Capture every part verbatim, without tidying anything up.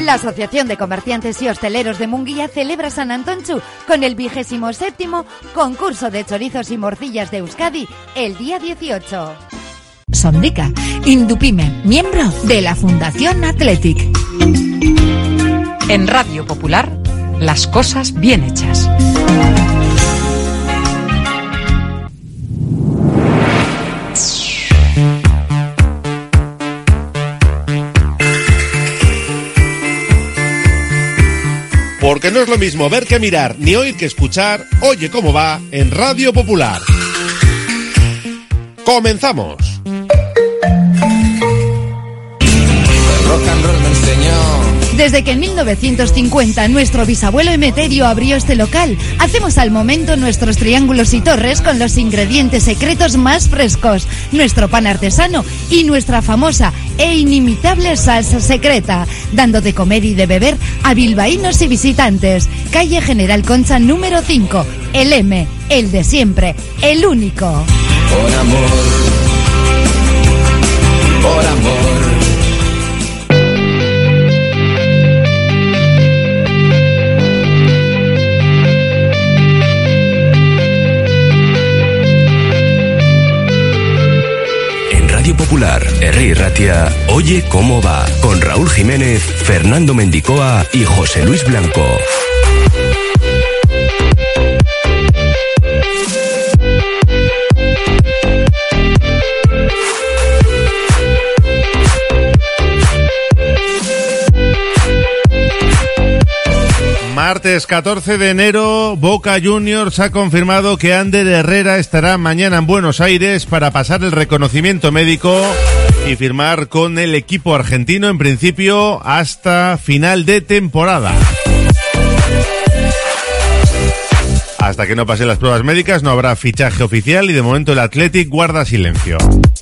La Asociación de Comerciantes y Hosteleros de Munguía celebra San Antonchu con el vigésimo séptimo concurso de chorizos y morcillas de Euskadi el día dieciocho. Sondica, Indupime, miembro de la Fundación Athletic. En Radio Popular, las cosas bien hechas. Porque no es lo mismo ver que mirar, ni oír que escuchar. Oye cómo va en Radio Popular. ¡Comenzamos! Desde que en mil novecientos cincuenta nuestro bisabuelo Emeterio abrió este local, hacemos al momento nuestros triángulos y torres con los ingredientes secretos más frescos, nuestro pan artesano y nuestra famosa e inimitable salsa secreta, dando de comer y de beber a bilbaínos y visitantes. Calle General Concha número cinco, el M, el de siempre, el único. Por amor, por amor. Popular, Herri Ratia, Oye cómo va, con Raúl Jiménez, Fernando Mendicoa y José Luis Blanco. Martes catorce de enero, Boca Juniors ha confirmado que Ander Herrera estará mañana en Buenos Aires para pasar el reconocimiento médico y firmar con el equipo argentino, en principio hasta final de temporada. Hasta que no pasen las pruebas médicas no habrá fichaje oficial y de momento el Athletic guarda silencio.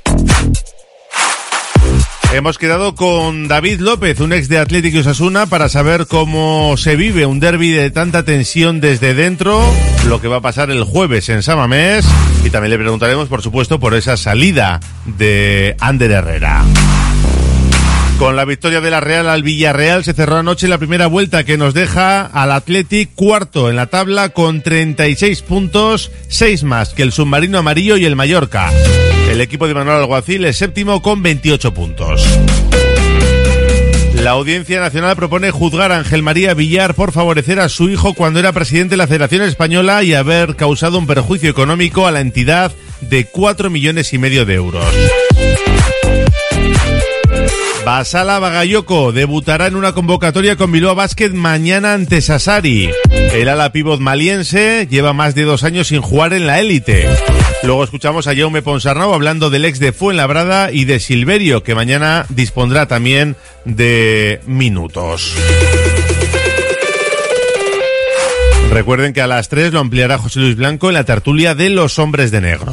Hemos quedado con David López, un ex de Athletic y Osasuna, para saber cómo se vive un derbi de tanta tensión desde dentro, lo que va a pasar el jueves en San Mamés, y también le preguntaremos, por supuesto, por esa salida de Ander Herrera. Con la victoria de la Real al Villarreal se cerró anoche la primera vuelta, que nos deja al Athletic cuarto en la tabla con treinta y seis puntos, seis más que el submarino amarillo y el Mallorca. El equipo de Manuel Alguacil es séptimo con veintiocho puntos. La Audiencia Nacional propone juzgar a Ángel María Villar por favorecer a su hijo cuando era presidente de la Federación Española y haber causado un perjuicio económico a la entidad de cuatro millones y medio de euros. Basala Bagayoko debutará en una convocatoria con Bilbao Basket mañana ante Sassari. El ala pívot maliense lleva más de dos años sin jugar en la élite. Luego escuchamos a Jaume Ponsarnau hablando del ex de Fuenlabrada y de Silverio, que mañana dispondrá también de minutos. Recuerden que a las tres lo ampliará José Luis Blanco en la tertulia de los hombres de negro.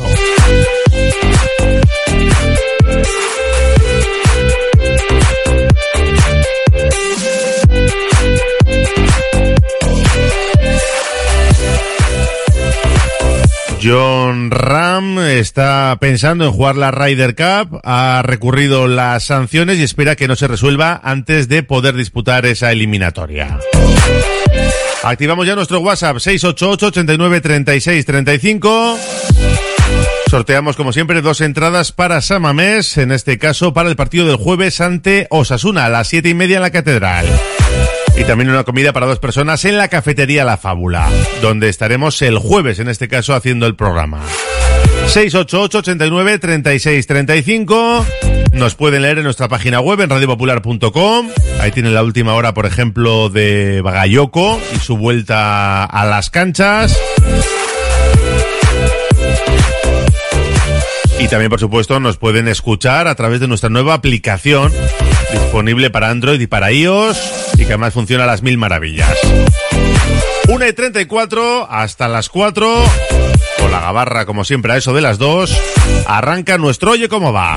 John Ram está pensando en jugar la Ryder Cup, ha recurrido las sanciones y espera que no se resuelva antes de poder disputar esa eliminatoria. Activamos ya nuestro WhatsApp seis ocho ocho, ochenta y nueve, treinta y seis, treinta y cinco. Sorteamos como siempre dos entradas para San Mamés, en este caso para el partido del jueves ante Osasuna a las siete y media en la Catedral. Y también una comida para dos personas en la cafetería La Fábula, donde estaremos el jueves, en este caso, haciendo el programa. seis ocho ocho, ochenta y nueve, treinta y seis, treinta y cinco. Nos pueden leer en nuestra página web, en radio popular punto com. Ahí tienen la última hora, por ejemplo, de Bagayoko y su vuelta a las canchas. Y también, por supuesto, nos pueden escuchar a través de nuestra nueva aplicación, disponible para Android y para iOS, y que además funciona a las mil maravillas. una y treinta y cuatro, hasta las cuatro, con la gabarra, como siempre, a eso de las dos, arranca nuestro Oye cómo va.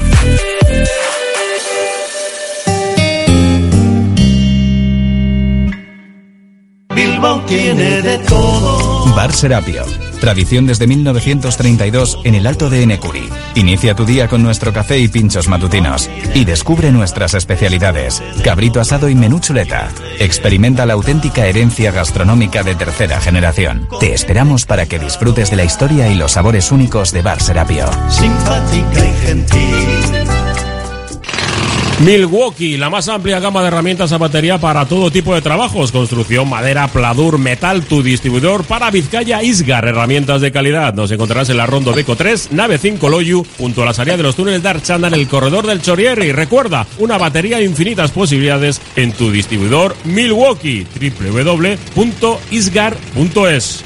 Bilbao tiene de todo. Bar Serapio, Tradición desde mil novecientos treinta y dos en el Alto de Enecuri. Inicia tu día con nuestro café y pinchos matutinos. Y descubre nuestras especialidades. Cabrito asado y menú chuleta. Experimenta la auténtica herencia gastronómica de tercera generación. Te esperamos para que disfrutes de la historia y los sabores únicos de Bar Serapio. Simpática y gentil. Milwaukee, la más amplia gama de herramientas a batería para todo tipo de trabajos, construcción, madera, pladur, metal, tu distribuidor para Vizcaya Isgar, herramientas de calidad. Nos encontrarás en la Rondo Beco tres, nave cinco Loyu, junto a la salida de los túneles de Archanda en el corredor del Chorrier. Y recuerda, una batería de infinitas posibilidades en tu distribuidor Milwaukee, doble u doble u doble u punto isgar punto es.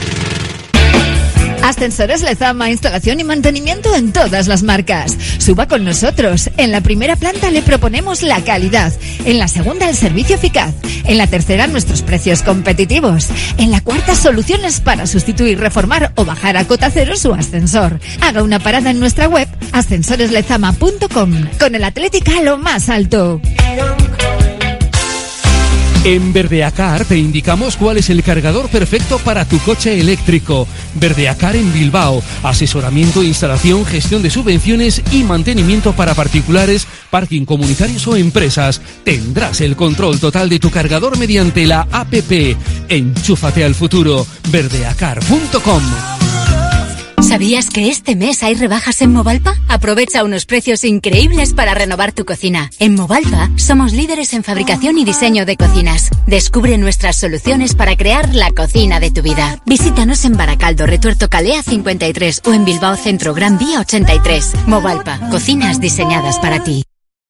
Ascensores Lezama, instalación y mantenimiento en todas las marcas. Suba con nosotros. En la primera planta le proponemos la calidad. En la segunda, el servicio eficaz. En la tercera, nuestros precios competitivos. En la cuarta, soluciones para sustituir, reformar o bajar a cota cero su ascensor. Haga una parada en nuestra web ascensores lezama punto com. Con el Atlético a lo más alto. En Verdeacar te indicamos cuál es el cargador perfecto para tu coche eléctrico. Verdeacar en Bilbao. Asesoramiento, instalación, gestión de subvenciones y mantenimiento para particulares, parking comunitarios o empresas. Tendrás el control total de tu cargador mediante la app. Enchúfate al futuro. verdeacar punto com. ¿Sabías que este mes hay rebajas en Movalpa? Aprovecha unos precios increíbles para renovar tu cocina. En Movalpa somos líderes en fabricación y diseño de cocinas. Descubre nuestras soluciones para crear la cocina de tu vida. Visítanos en Baracaldo, Retuerto Calea cincuenta y tres o en Bilbao Centro Gran Vía ochenta y tres. Movalpa, cocinas diseñadas para ti.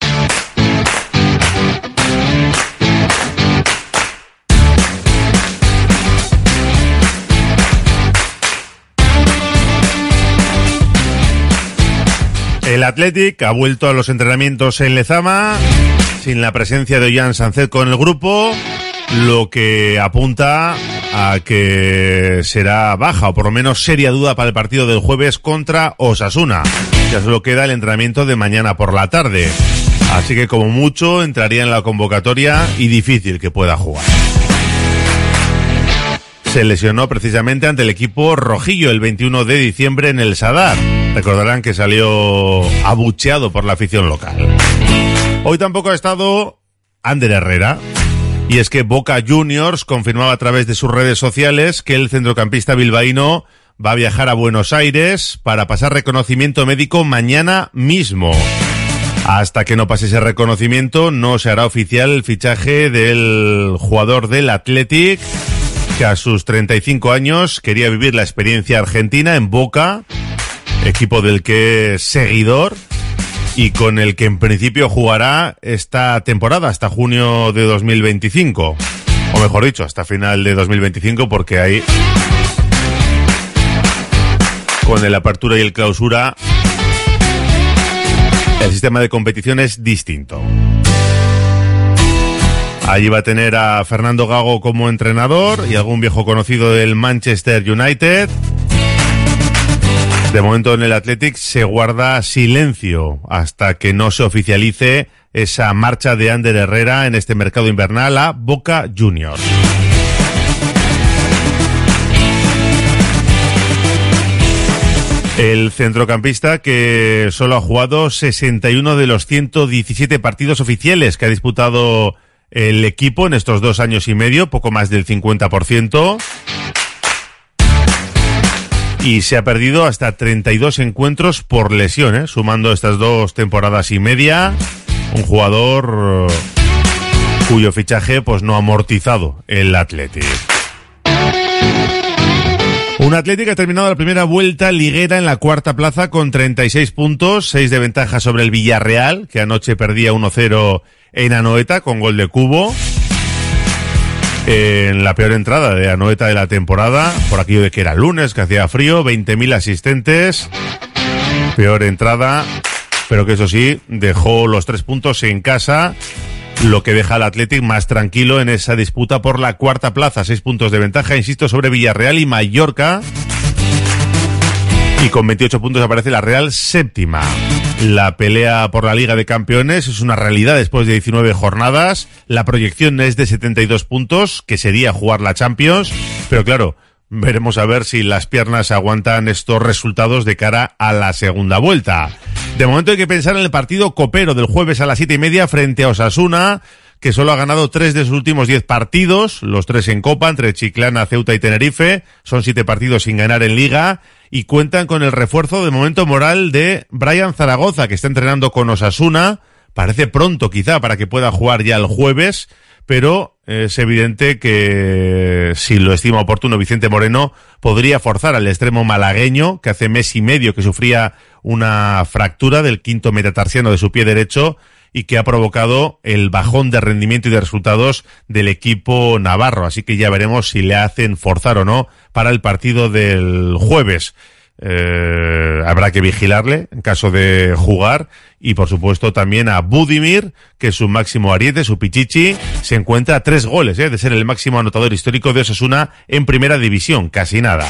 El Athletic ha vuelto a los entrenamientos en Lezama, sin la presencia de Ollán Sánchez con el grupo, lo que apunta a que será baja, o por lo menos seria duda para el partido del jueves contra Osasuna. Ya solo queda el entrenamiento de mañana por la tarde, así que como mucho entraría en la convocatoria y difícil que pueda jugar. Se lesionó precisamente ante el equipo rojillo el veintiuno de diciembre en el Sadar. Recordarán que salió abucheado por la afición local. Hoy tampoco ha estado Ander Herrera. Y es que Boca Juniors confirmaba a través de sus redes sociales que el centrocampista bilbaíno va a viajar a Buenos Aires para pasar reconocimiento médico mañana mismo. Hasta que no pase ese reconocimiento no se hará oficial el fichaje del jugador del Athletic, que a sus treinta y cinco años quería vivir la experiencia argentina en Boca, equipo del que es seguidor y con el que en principio jugará esta temporada hasta junio de dos mil veinticinco, o mejor dicho, hasta final de dos mil veinticinco, porque ahí con el apertura y el clausura el sistema de competición es distinto. Allí va a tener a Fernando Gago como entrenador y algún viejo conocido del Manchester United. De momento en el Athletic se guarda silencio hasta que no se oficialice esa marcha de Ander Herrera en este mercado invernal a Boca Juniors. El centrocampista, que solo ha jugado sesenta y uno de los ciento diecisiete partidos oficiales que ha disputado el equipo en estos dos años y medio, poco más del cincuenta por ciento. Y se ha perdido hasta treinta y dos encuentros por lesión, ¿eh? Sumando estas dos temporadas y media. Un jugador cuyo fichaje pues no ha amortizado el Athletic. Un Athletic que ha terminado la primera vuelta liguera en la cuarta plaza con treinta y seis puntos, seis de ventaja sobre el Villarreal, que anoche perdía uno cero en Anoeta con gol de Cubo. En la peor entrada de Anoeta de la temporada, por aquello de que era lunes, que hacía frío, veinte mil asistentes. Peor entrada, pero que eso sí, dejó los tres puntos en casa, lo que deja al Athletic más tranquilo en esa disputa por la cuarta plaza. Seis puntos de ventaja, insisto, sobre Villarreal y Mallorca. Y con veintiocho puntos aparece la Real séptima. La pelea por la Liga de Campeones es una realidad después de diecinueve jornadas. La proyección es de setenta y dos puntos, que sería jugar la Champions. Pero claro, veremos a ver si las piernas aguantan estos resultados de cara a la segunda vuelta. De momento hay que pensar en el partido copero del jueves a las siete y media frente a Osasuna, que solo ha ganado tres de sus últimos diez partidos, los tres en Copa, entre Chiclana, Ceuta y Tenerife. Son siete partidos sin ganar en Liga y cuentan con el refuerzo de momento moral de Brian Zaragoza, que está entrenando con Osasuna. Parece pronto quizá para que pueda jugar ya el jueves, pero es evidente que, si lo estima oportuno Vicente Moreno, podría forzar al extremo malagueño, que hace mes y medio que sufría una fractura del quinto metatarsiano de su pie derecho y que ha provocado el bajón de rendimiento y de resultados del equipo navarro. Así que ya veremos si le hacen forzar o no para el partido del jueves. Eh, habrá que vigilarle en caso de jugar, y por supuesto también a Budimir, que es su máximo ariete, su pichichi, se encuentra a tres goles eh, de ser el máximo anotador histórico de Osasuna en primera división, casi nada.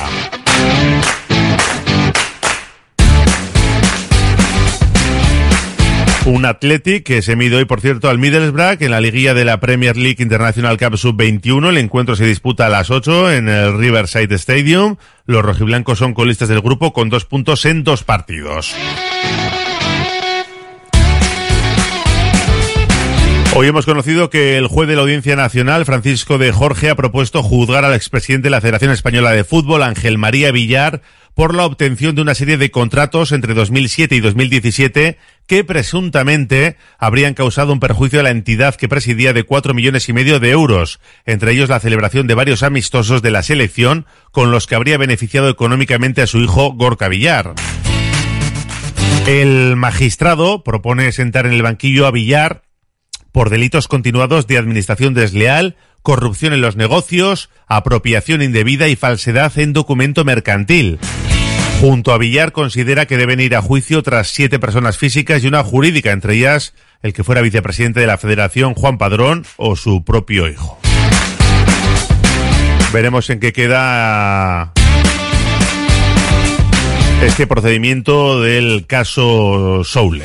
Un Athletic que se mide hoy, por cierto, al Middlesbrough en la liguilla de la Premier League International Cup sub veintiuno. El encuentro se disputa a las ocho en el Riverside Stadium. Los rojiblancos son colistas del grupo con dos puntos en dos partidos. Hoy hemos conocido que el juez de la Audiencia Nacional, Francisco de Jorge, ha propuesto juzgar al expresidente de la Federación Española de Fútbol, Ángel María Villar, por la obtención de una serie de contratos entre dos mil siete y dos mil diecisiete que presuntamente habrían causado un perjuicio a la entidad que presidía de cuatro millones y medio de euros, entre ellos la celebración de varios amistosos de la selección con los que habría beneficiado económicamente a su hijo Gorka Villar. El magistrado propone sentar en el banquillo a Villar por delitos continuados de administración desleal, corrupción en los negocios, apropiación indebida y falsedad en documento mercantil. Junto a Villar considera que deben ir a juicio otras siete personas físicas y una jurídica, entre ellas el que fuera vicepresidente de la Federación, Juan Padrón, o su propio hijo. Veremos en qué queda este procedimiento del caso Soule.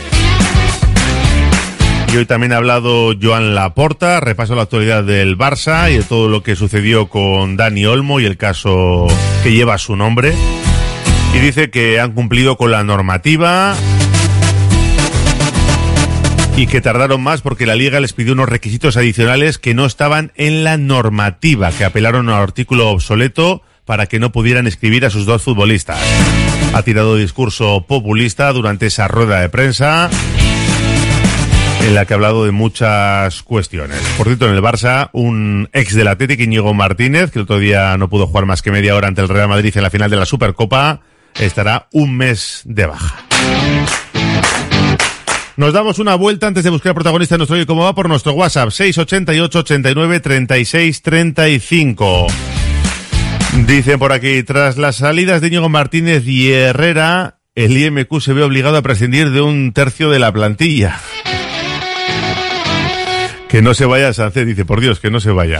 Y hoy también ha hablado Joan Laporta, repaso la actualidad del Barça y de todo lo que sucedió con Dani Olmo y el caso que lleva su nombre. Y dice que han cumplido con la normativa y que tardaron más porque la Liga les pidió unos requisitos adicionales que no estaban en la normativa, que apelaron al artículo obsoleto para que no pudieran inscribir a sus dos futbolistas. Ha tirado discurso populista durante esa rueda de prensa, en la que ha hablado de muchas cuestiones. Por cierto, en el Barça, un ex del Athletic, Íñigo Martínez, que el otro día no pudo jugar más que media hora ante el Real Madrid en la final de la Supercopa, estará un mes de baja. Nos damos una vuelta antes de buscar protagonista en nuestro Oye Cómo Va por nuestro WhatsApp seis ocho ocho, ochenta y nueve, treinta y seis, treinta y cinco. Dicen por aquí, tras las salidas de Íñigo Martínez y Herrera, el I M Q se ve obligado a prescindir de un tercio de la plantilla. Que no se vaya Sánchez, dice, por Dios, que no se vaya.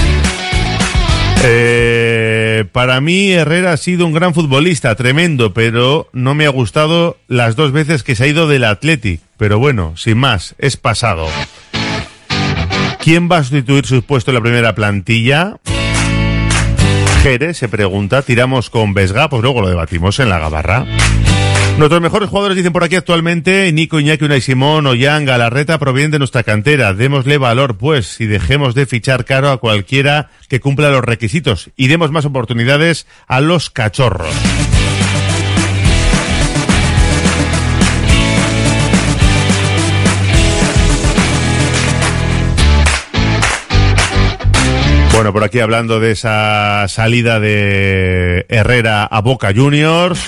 Eh, para mí Herrera ha sido un gran futbolista, tremendo, pero no me ha gustado las dos veces que se ha ido del Athletic. Pero bueno, sin más, es pasado. ¿Quién va a sustituir su puesto en la primera plantilla? Jerez se pregunta, tiramos con Vesga, pues luego lo debatimos en la gabarra. Nuestros mejores jugadores, dicen por aquí actualmente, Nico, Iñaki, Unai Simón, Ollán, Galarreta, provienen de nuestra cantera. Démosle valor, pues, y dejemos de fichar caro a cualquiera que cumpla los requisitos y demos más oportunidades a los cachorros. Bueno, por aquí hablando de esa salida de Herrera a Boca Juniors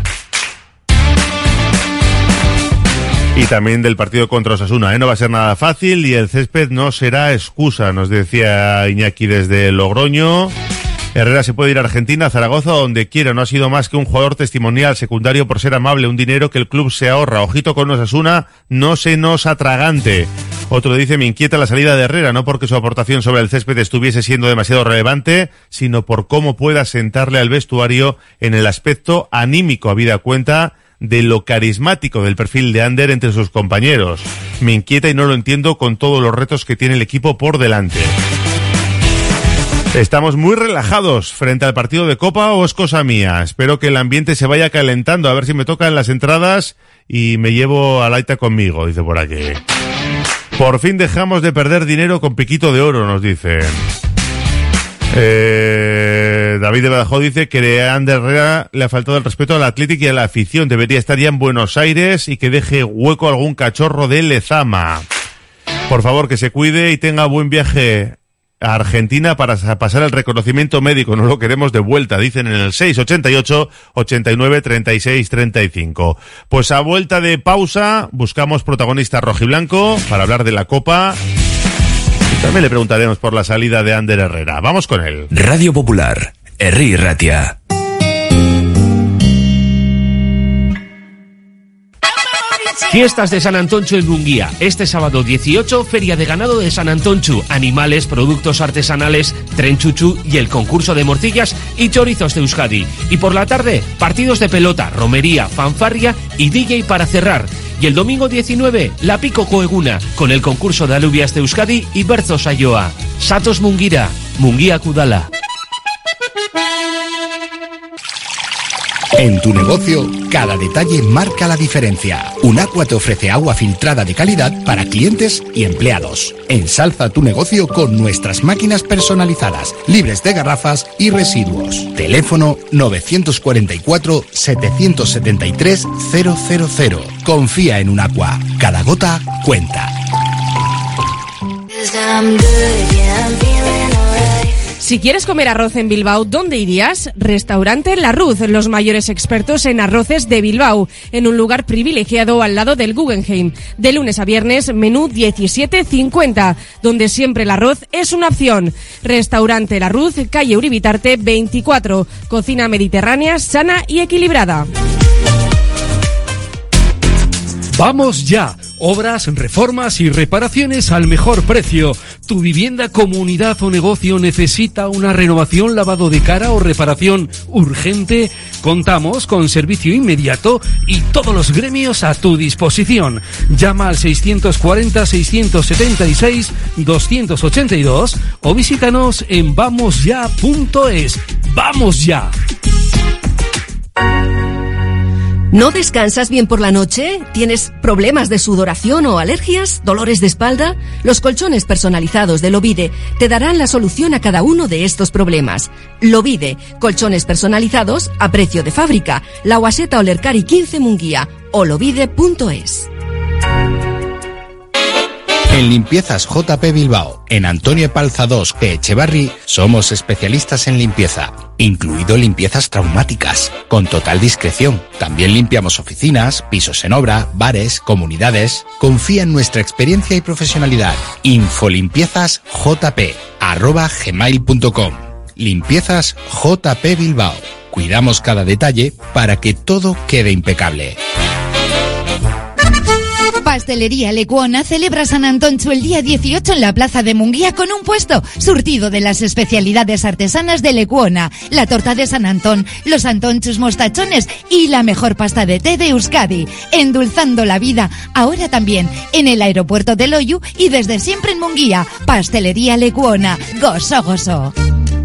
y también del partido contra Osasuna, ¿eh? No va a ser nada fácil y el césped no será excusa, nos decía Iñaki desde Logroño. Herrera se puede ir a Argentina, a Zaragoza, o donde quiera. No ha sido más que un jugador testimonial secundario por ser amable, un dinero que el club se ahorra. Ojito con Osasuna, no se nos atragante. Otro dice, me inquieta la salida de Herrera, no porque su aportación sobre el césped estuviese siendo demasiado relevante, sino por cómo pueda sentarle al vestuario en el aspecto anímico, habida cuenta de lo carismático del perfil de Ander entre sus compañeros. Me inquieta y no lo entiendo con todos los retos que tiene el equipo por delante. Estamos muy relajados frente al partido de Copa, o es cosa mía. Espero que el ambiente se vaya calentando, a ver si me tocan las entradas y me llevo a Laita conmigo, dice por aquí. Por fin dejamos de perder dinero con piquito de oro, nos dicen. Eh, David de Badajoz dice que a Ander Herrera le ha faltado el respeto al Athletic y a la afición. Debería estar ya en Buenos Aires y que deje hueco a algún cachorro de Lezama. Por favor, que se cuide y tenga buen viaje a Argentina para pasar el reconocimiento médico. No lo queremos de vuelta, dicen en el seis ochenta y ocho, ochenta y nueve, treinta y seis, treinta y cinco. Pues a vuelta de pausa buscamos protagonista rojiblanco para hablar de la Copa. Y también le preguntaremos por la salida de Ander Herrera. Vamos con él. Radio Popular, Herri Ratia. Fiestas de San Antonchu en Munguía. Este sábado dieciocho, Feria de Ganado de San Antonchu. Animales, productos artesanales, tren chuchu y el concurso de morcillas y chorizos de Euskadi. Y por la tarde, partidos de pelota, romería, fanfarria y D J para cerrar. Y el domingo diecinueve, la Pico Coeguna, con el concurso de alubias de Euskadi y Berzo Saioa. Satos Munguira, Munguía Kudala. En tu negocio, cada detalle marca la diferencia. Unaqua te ofrece agua filtrada de calidad para clientes y empleados. Ensalza tu negocio con nuestras máquinas personalizadas, libres de garrafas y residuos. Teléfono nueve cuatro cuatro, siete siete tres, cero cero cero. Confía en Unaqua. Cada gota cuenta. Si quieres comer arroz en Bilbao, ¿dónde irías? Restaurante La Ruz, los mayores expertos en arroces de Bilbao, en un lugar privilegiado al lado del Guggenheim. De lunes a viernes, menú diecisiete cincuenta, donde siempre el arroz es una opción. Restaurante La Ruz, calle Uribitarte veinticuatro, cocina mediterránea, sana y equilibrada. ¡Vamos ya! Obras, reformas y reparaciones al mejor precio. ¿Tu vivienda, comunidad o negocio necesita una renovación, lavado de cara o reparación urgente? Contamos con servicio inmediato y todos los gremios a tu disposición. Llama al seiscientos cuarenta, seiscientos setenta y seis, doscientos ochenta y dos o visítanos en vamos ya punto es. ¡Vamos ya! ¿No descansas bien por la noche? ¿Tienes problemas de sudoración o alergias? ¿Dolores de espalda? Los colchones personalizados de Lovide te darán la solución a cada uno de estos problemas. Lovide, colchones personalizados a precio de fábrica. La Guaseta Olercari quince Munguía o lovide punto es. En Limpiezas J P Bilbao, en Antonio Epalza dos, que Echevarri, somos especialistas en limpieza, incluido limpiezas traumáticas, con total discreción. También limpiamos oficinas, pisos en obra, bares, comunidades. Confía en nuestra experiencia y profesionalidad. Infolimpiezas jp, arroba gmail punto com. Limpiezas J P Bilbao. Cuidamos cada detalle para que todo quede impecable. Pastelería Lecuona celebra San Antonchu el día dieciocho en la plaza de Munguía con un puesto surtido de las especialidades artesanas de Lecuona, la torta de San Antón, los antonchus mostachones y la mejor pasta de té de Euskadi, endulzando la vida, ahora también en el aeropuerto de Loiu y desde siempre en Munguía. Pastelería Lecuona, gozo gozo.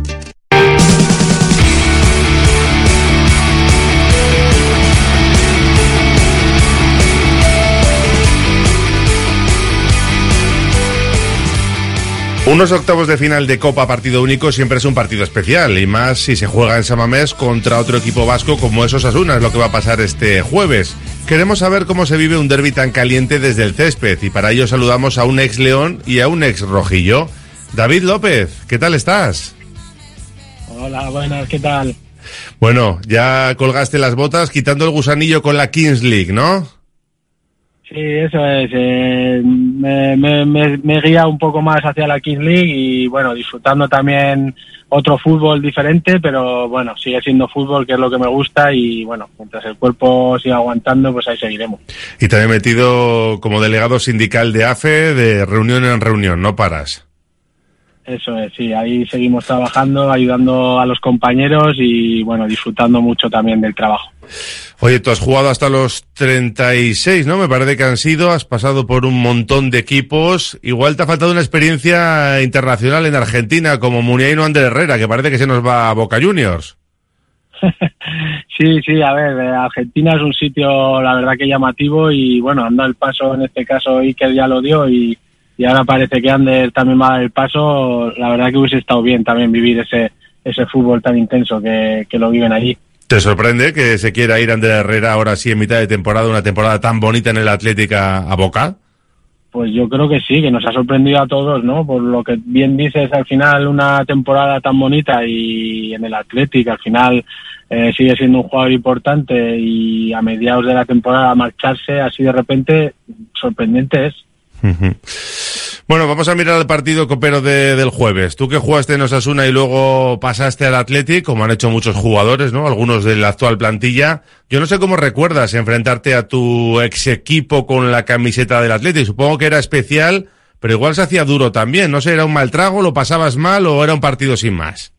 Unos octavos de final de Copa partido único siempre es un partido especial, y más si se juega en San Mamés contra otro equipo vasco como es Osasuna, es lo que va a pasar este jueves. Queremos saber cómo se vive un derbi tan caliente desde el césped, y para ello saludamos a un ex León y a un ex Rojillo. David López, ¿qué tal estás? Hola, buenas, ¿qué tal? Bueno, ya colgaste las botas quitando el gusanillo con la Kings League, ¿no? Sí, eso es. Eh, me, me, me, me guía un poco más hacia la Kings League y, bueno, disfrutando también otro fútbol diferente, pero, bueno, sigue siendo fútbol, que es lo que me gusta, y, bueno, mientras el cuerpo siga aguantando, pues ahí seguiremos. Y también metido como delegado sindical de A F E, de reunión en reunión, no paras. Eso es, sí, ahí seguimos trabajando, ayudando a los compañeros y, bueno, disfrutando mucho también del trabajo. Oye, tú has jugado hasta los treinta y seis, ¿no? Me parece que han sido, has pasado por un montón de equipos. Igual te ha faltado una experiencia internacional en Argentina, como Muniain o Ander Herrera, que parece que se nos va a Boca Juniors. Sí, sí, a ver, eh, Argentina es un sitio, la verdad que llamativo y, bueno, anda el paso, en este caso Iker ya lo dio y, y ahora parece que Ander también va a dar el paso. La verdad que hubiese estado bien también vivir ese ese fútbol tan intenso que, que lo viven allí. ¿Te sorprende que se quiera ir Ander Herrera ahora sí en mitad de temporada, una temporada tan bonita en el Athletic a, a Boca? Pues yo creo que sí, que nos ha sorprendido a todos, ¿no? Por lo que bien dices, al final una temporada tan bonita y en el Athletic al final eh, sigue siendo un jugador importante y a mediados de la temporada marcharse así de repente, sorprendente es. Uh-huh. Bueno, vamos a mirar el partido copero de, del jueves. Tú que jugaste en Osasuna y luego pasaste al Athletic, como han hecho muchos jugadores, ¿no? Algunos de la actual plantilla. Yo no sé cómo recuerdas enfrentarte a tu ex equipo con la camiseta del Athletic. Supongo que era especial, pero igual se hacía duro también. No sé, ¿era un mal trago, lo pasabas mal o era un partido sin más?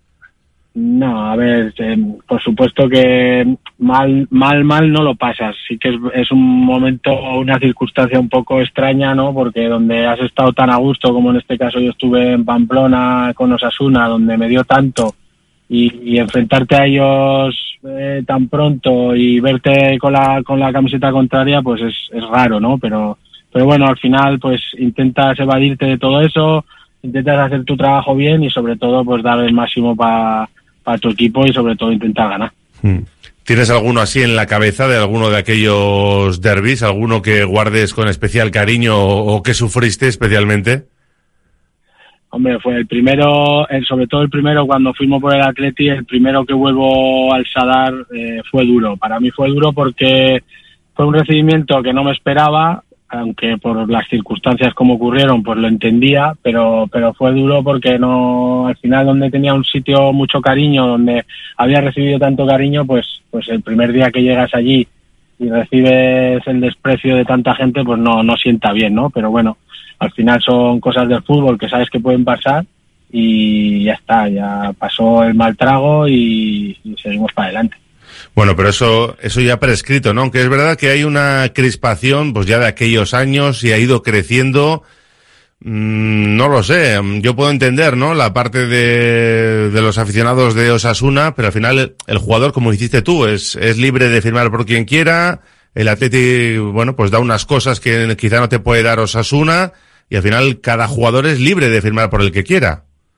No, a ver, eh, por supuesto que mal, mal, mal no lo pasas. Sí que es, es un momento, una circunstancia un poco extraña, ¿no? Porque donde has estado tan a gusto, como en este caso yo estuve en Pamplona con Osasuna, donde me dio tanto, y, y enfrentarte a ellos eh, tan pronto y verte con la, con la camiseta contraria, pues es, es raro, ¿no? Pero, pero bueno, al final, pues intentas evadirte de todo eso, intentas hacer tu trabajo bien y sobre todo, pues dar el máximo para para tu equipo y sobre todo intentar ganar. ¿Tienes alguno así en la cabeza de alguno de aquellos derbis? ¿Alguno que guardes con especial cariño o, o que sufriste especialmente? Hombre, fue el primero, el, sobre todo el primero cuando fuimos por el Atleti, el primero que vuelvo al Sadar eh, fue duro. Para mí fue duro porque fue un recibimiento que no me esperaba, aunque por las circunstancias como ocurrieron pues lo entendía, pero pero fue duro porque no, al final donde tenía un sitio mucho cariño, donde había recibido tanto cariño, pues pues el primer día que llegas allí y recibes el desprecio de tanta gente, pues no no sienta bien, ¿no? Pero bueno, al final son cosas del fútbol que sabes que pueden pasar y ya está, ya pasó el mal trago y, y seguimos para adelante. Bueno, pero eso eso ya prescrito, ¿no? Aunque es verdad que hay una crispación, pues ya de aquellos años y ha ido creciendo. Mmm, no lo sé, yo puedo entender, ¿no? La parte de, de los aficionados de Osasuna, pero al final el, el jugador, como hiciste tú, es, es libre de firmar por quien quiera. El Atleti, bueno, pues da unas cosas que quizá no te puede dar Osasuna y al final cada jugador es libre de firmar por el que quiera.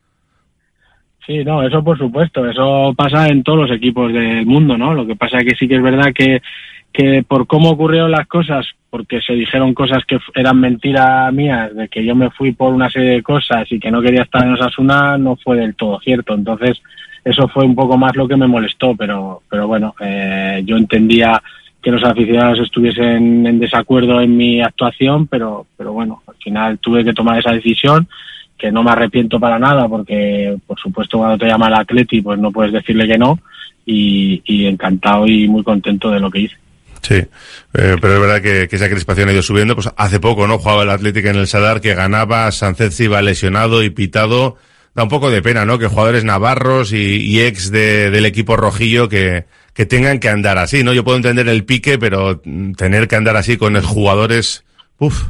Sí, no, eso por supuesto, eso pasa en todos los equipos del mundo, ¿no? Lo que pasa es que sí que es verdad que, que por cómo ocurrieron las cosas, porque se dijeron cosas que eran mentiras mías, de que yo me fui por una serie de cosas y que no quería estar en Osasuna, no fue del todo cierto. Entonces, eso fue un poco más lo que me molestó, pero, pero bueno, eh, yo entendía que los aficionados estuviesen en desacuerdo en mi actuación, pero, pero bueno, al final tuve que tomar esa decisión, que no me arrepiento para nada, porque por supuesto cuando te llama el Atleti pues no puedes decirle que no, y, y encantado y muy contento de lo que hice. Sí, eh, pero es verdad que, que esa crispación ha ido subiendo. Pues hace poco, ¿no? Jugaba el Athletic en el Sadar, que ganaba, Sánchez iba lesionado y pitado. Da un poco de pena, ¿no? Que jugadores navarros y, y ex de, del equipo rojillo que, que tengan que andar así, ¿no? Yo puedo entender el pique, pero tener que andar así con los jugadores, uff.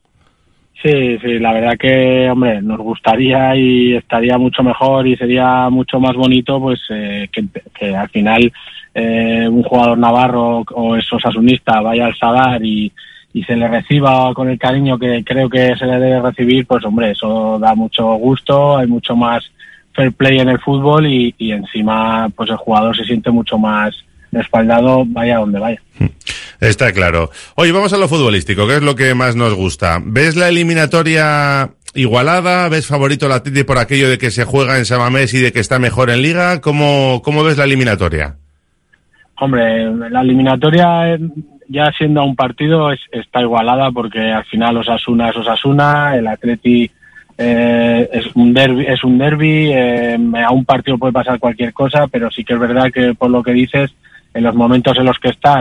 Sí, sí, la verdad que, hombre, nos gustaría y estaría mucho mejor y sería mucho más bonito, pues, eh, que, que al final eh, un jugador navarro o es osasunista vaya al Sadar y, y se le reciba con el cariño que creo que se le debe recibir, pues, hombre, eso da mucho gusto, hay mucho más fair play en el fútbol y, y encima, pues, el jugador se siente mucho más respaldado, vaya donde vaya. Está claro. Oye, vamos a lo futbolístico, que es lo que más nos gusta. ¿Ves la eliminatoria igualada? ¿Ves favorito al Atleti por aquello de que se juega en San Mamés y de que está mejor en Liga? ¿Cómo, cómo ves la eliminatoria? Hombre, la eliminatoria, ya siendo un partido, es, está igualada porque al final Osasuna es Osasuna, el Atleti eh, es un derbi, es un derbi, eh, a un partido puede pasar cualquier cosa, pero sí que es verdad que por lo que dices, en los momentos en los que están,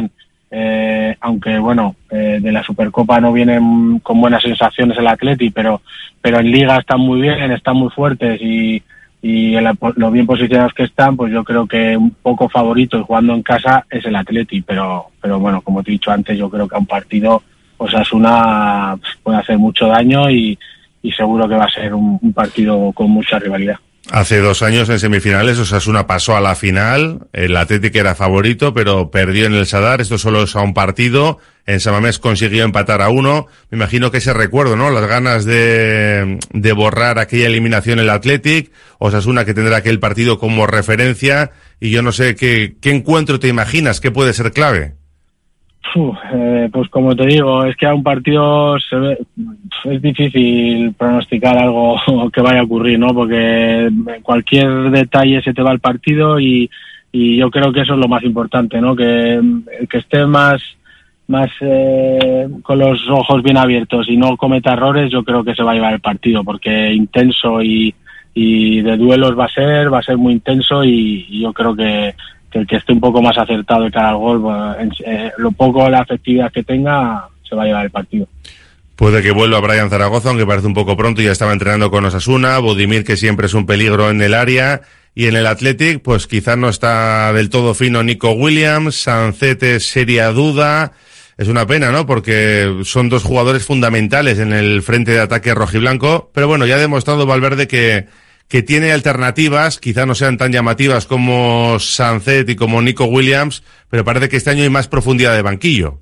Eh, aunque bueno, eh, de la Supercopa no vienen con buenas sensaciones el Atleti, pero pero en Liga están muy bien, están muy fuertes y, y el, lo bien posicionados que están, pues yo creo que un poco favorito y jugando en casa es el Atleti, pero pero bueno, como te he dicho antes, yo creo que a un partido Osasuna puede hacer mucho daño y, y seguro que va a ser un, un partido con mucha rivalidad. Hace dos años en semifinales Osasuna pasó a la final, el Atlético era favorito, pero perdió en el Sadar, esto solo es a un partido, en San Mamés consiguió empatar a uno, me imagino que ese recuerdo, ¿no? Las ganas de, de borrar aquella eliminación el Atlético, Osasuna que tendrá aquel partido como referencia, y yo no sé qué, qué encuentro te imaginas, qué puede ser clave. Uf, eh, pues como te digo, es que a un partido se ve, es difícil pronosticar algo que vaya a ocurrir, ¿no? Porque cualquier detalle se te va al partido y, y yo creo que eso es lo más importante, ¿no? Que, que esté más, más eh, con los ojos bien abiertos y no cometa errores, yo creo que se va a llevar el partido, porque intenso y, y de duelos va a ser, va a ser muy intenso y, y yo creo que que el que esté un poco más acertado de cara al gol, pues, eh, lo poco la efectividad que tenga, se va a llevar el partido. Puede que vuelva Brian Zaragoza, aunque parece un poco pronto, ya estaba entrenando con Osasuna, Budimir, que siempre es un peligro en el área, y en el Athletic, pues quizás no está del todo fino Nico Williams, Sancete seria duda, es una pena, ¿no? Porque son dos jugadores fundamentales en el frente de ataque rojiblanco, pero bueno, ya ha demostrado Valverde que que tiene alternativas, quizá no sean tan llamativas como Sancet y como Nico Williams, pero parece que este año hay más profundidad de banquillo.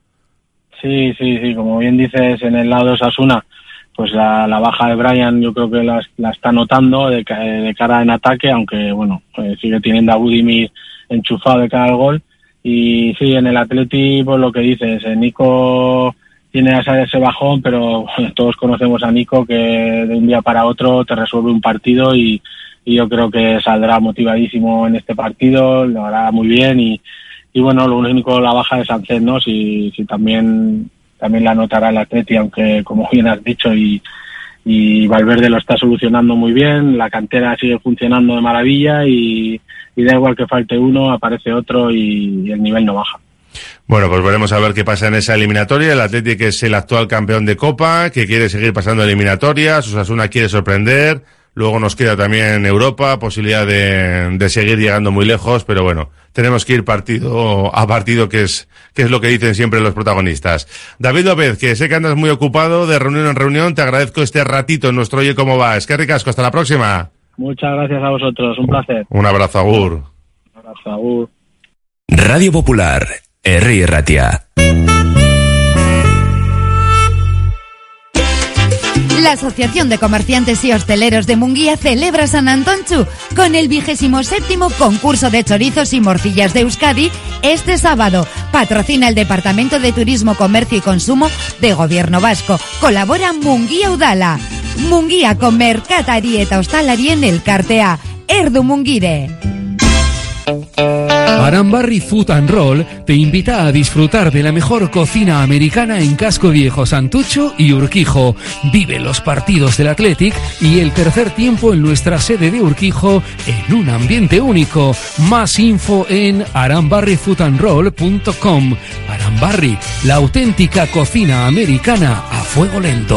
Sí, sí, sí, como bien dices, en el lado de Osasuna, pues la, la baja de Brian yo creo que la, la está notando de, de cara en ataque, aunque bueno, eh, sigue teniendo a Budimir enchufado de cara al gol. Y sí, en el Atleti, pues lo que dices, eh, Nico tiene ese bajón, pero todos conocemos a Nico que de un día para otro te resuelve un partido y, y yo creo que saldrá motivadísimo en este partido, lo hará muy bien y, y bueno, lo único la baja de Sánchez, ¿no? Si, si también también la notará el Atleti, aunque como bien has dicho y, y Valverde lo está solucionando muy bien, la cantera sigue funcionando de maravilla y, y da igual que falte uno, aparece otro y, y el nivel no baja. Bueno, pues veremos a ver qué pasa en esa eliminatoria. El Atlético es el actual campeón de Copa, que quiere seguir pasando eliminatorias. Osasuna quiere sorprender. Luego nos queda también Europa, posibilidad de, de seguir llegando muy lejos, pero bueno, tenemos que ir partido a partido, que es, que es lo que dicen siempre los protagonistas. David López, que sé que andas muy ocupado de reunión en reunión, te agradezco este ratito en nuestro Oye Cómo Va. Es que ricasco, hasta la próxima. Muchas gracias a vosotros, un placer. Un abrazo, agur. Un abrazo, agur. Radio Popular, Herri Ratia. La Asociación de Comerciantes y Hosteleros de Munguía celebra San Antonchu con el vigésimo séptimo concurso de chorizos y morcillas de Euskadi este sábado. Patrocina el Departamento de Turismo, Comercio y Consumo de Gobierno Vasco. Colabora Munguía Udala. Munguía con Merkatari eta Ostalarien elkartea. Erdu Mungire. Arambarri Food and Roll te invita a disfrutar de la mejor cocina americana en Casco Viejo, Santucho y Urquijo. Vive los partidos del Athletic y el tercer tiempo en nuestra sede de Urquijo en un ambiente único. Más info en arambarri food and roll punto com. Arambarri, la auténtica cocina americana a fuego lento.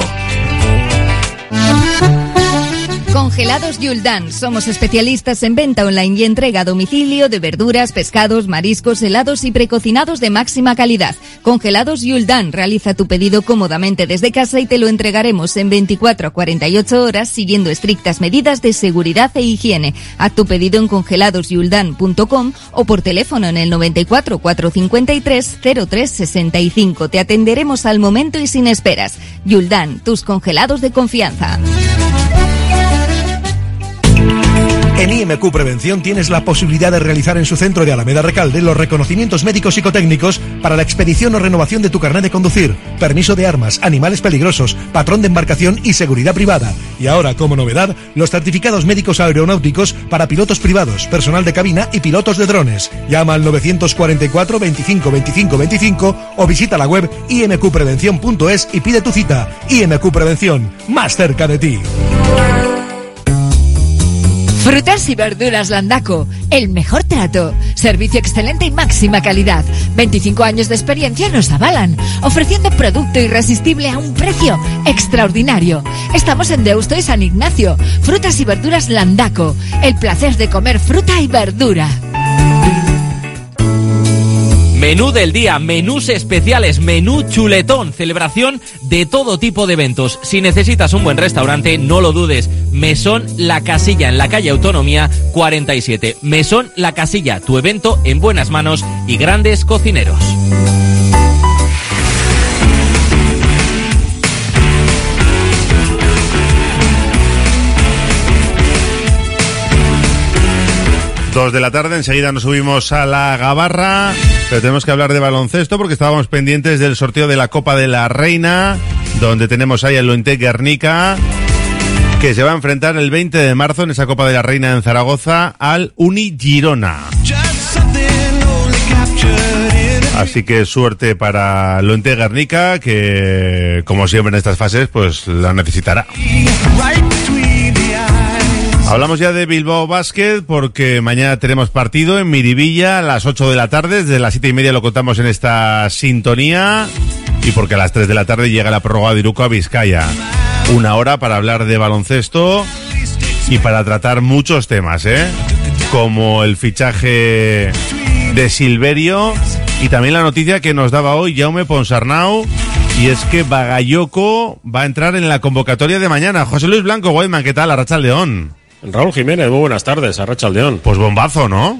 Congelados Yuldan. Somos especialistas en venta online y entrega a domicilio de verduras, pescados, mariscos, helados y precocinados de máxima calidad. Congelados Yuldan. Realiza tu pedido cómodamente desde casa y te lo entregaremos en veinticuatro a cuarenta y ocho horas siguiendo estrictas medidas de seguridad e higiene. Haz tu pedido en congelados yuldan punto com o por teléfono en el noventa y cuatro, cuatrocientos cincuenta y tres, cero tres sesenta y cinco. Te atenderemos al momento y sin esperas. Yuldan, tus congelados de confianza. En I M Q Prevención tienes la posibilidad de realizar en su centro de Alameda Recalde los reconocimientos médicos psicotécnicos para la expedición o renovación de tu carnet de conducir, permiso de armas, animales peligrosos, patrón de embarcación y seguridad privada. Y ahora, como novedad, los certificados médicos aeronáuticos para pilotos privados, personal de cabina y pilotos de drones. Llama al novecientos cuarenta y cuatro, veinticinco, veinticinco, veinticinco o visita la web i m q prevención punto es y pide tu cita. I M Q Prevención, más cerca de ti. Frutas y verduras Landaco, el mejor trato, servicio excelente y máxima calidad. veinticinco años de experiencia nos avalan, ofreciendo producto irresistible a un precio extraordinario. Estamos en Deusto y San Ignacio. Frutas y verduras Landaco, el placer de comer fruta y verdura. Menú del día, menús especiales, menú chuletón, celebración de todo tipo de eventos. Si necesitas un buen restaurante, no lo dudes. Mesón La Casilla, en la calle Autonomía cuarenta y siete. Mesón La Casilla, tu evento en buenas manos y grandes cocineros. Dos de la tarde, enseguida nos subimos a la gabarra, pero tenemos que hablar de baloncesto porque estábamos pendientes del sorteo de la Copa de la Reina, donde tenemos ahí al Lointe Guernica, que se va a enfrentar el veinte de marzo en esa Copa de la Reina en Zaragoza al Uni Girona. Así que suerte para Lointe Guernica, que como siempre en estas fases, pues la necesitará. Hablamos ya de Bilbao Basket porque mañana tenemos partido en Miribilla a las ocho de la tarde. Desde las siete y media lo contamos en esta sintonía y porque a las tres de la tarde llega la prórroga de Iruko a Vizcaya. Una hora para hablar de baloncesto y para tratar muchos temas, ¿eh? Como el fichaje de Silverio y también la noticia que nos daba hoy Jaume Ponsarnau, y es que Bagayoko va a entrar en la convocatoria de mañana. José Luis Blanco, Guayman, ¿qué tal? Arratsaldeón. Raúl Jiménez, muy buenas tardes, Arratsaldeón. Pues bombazo, ¿no?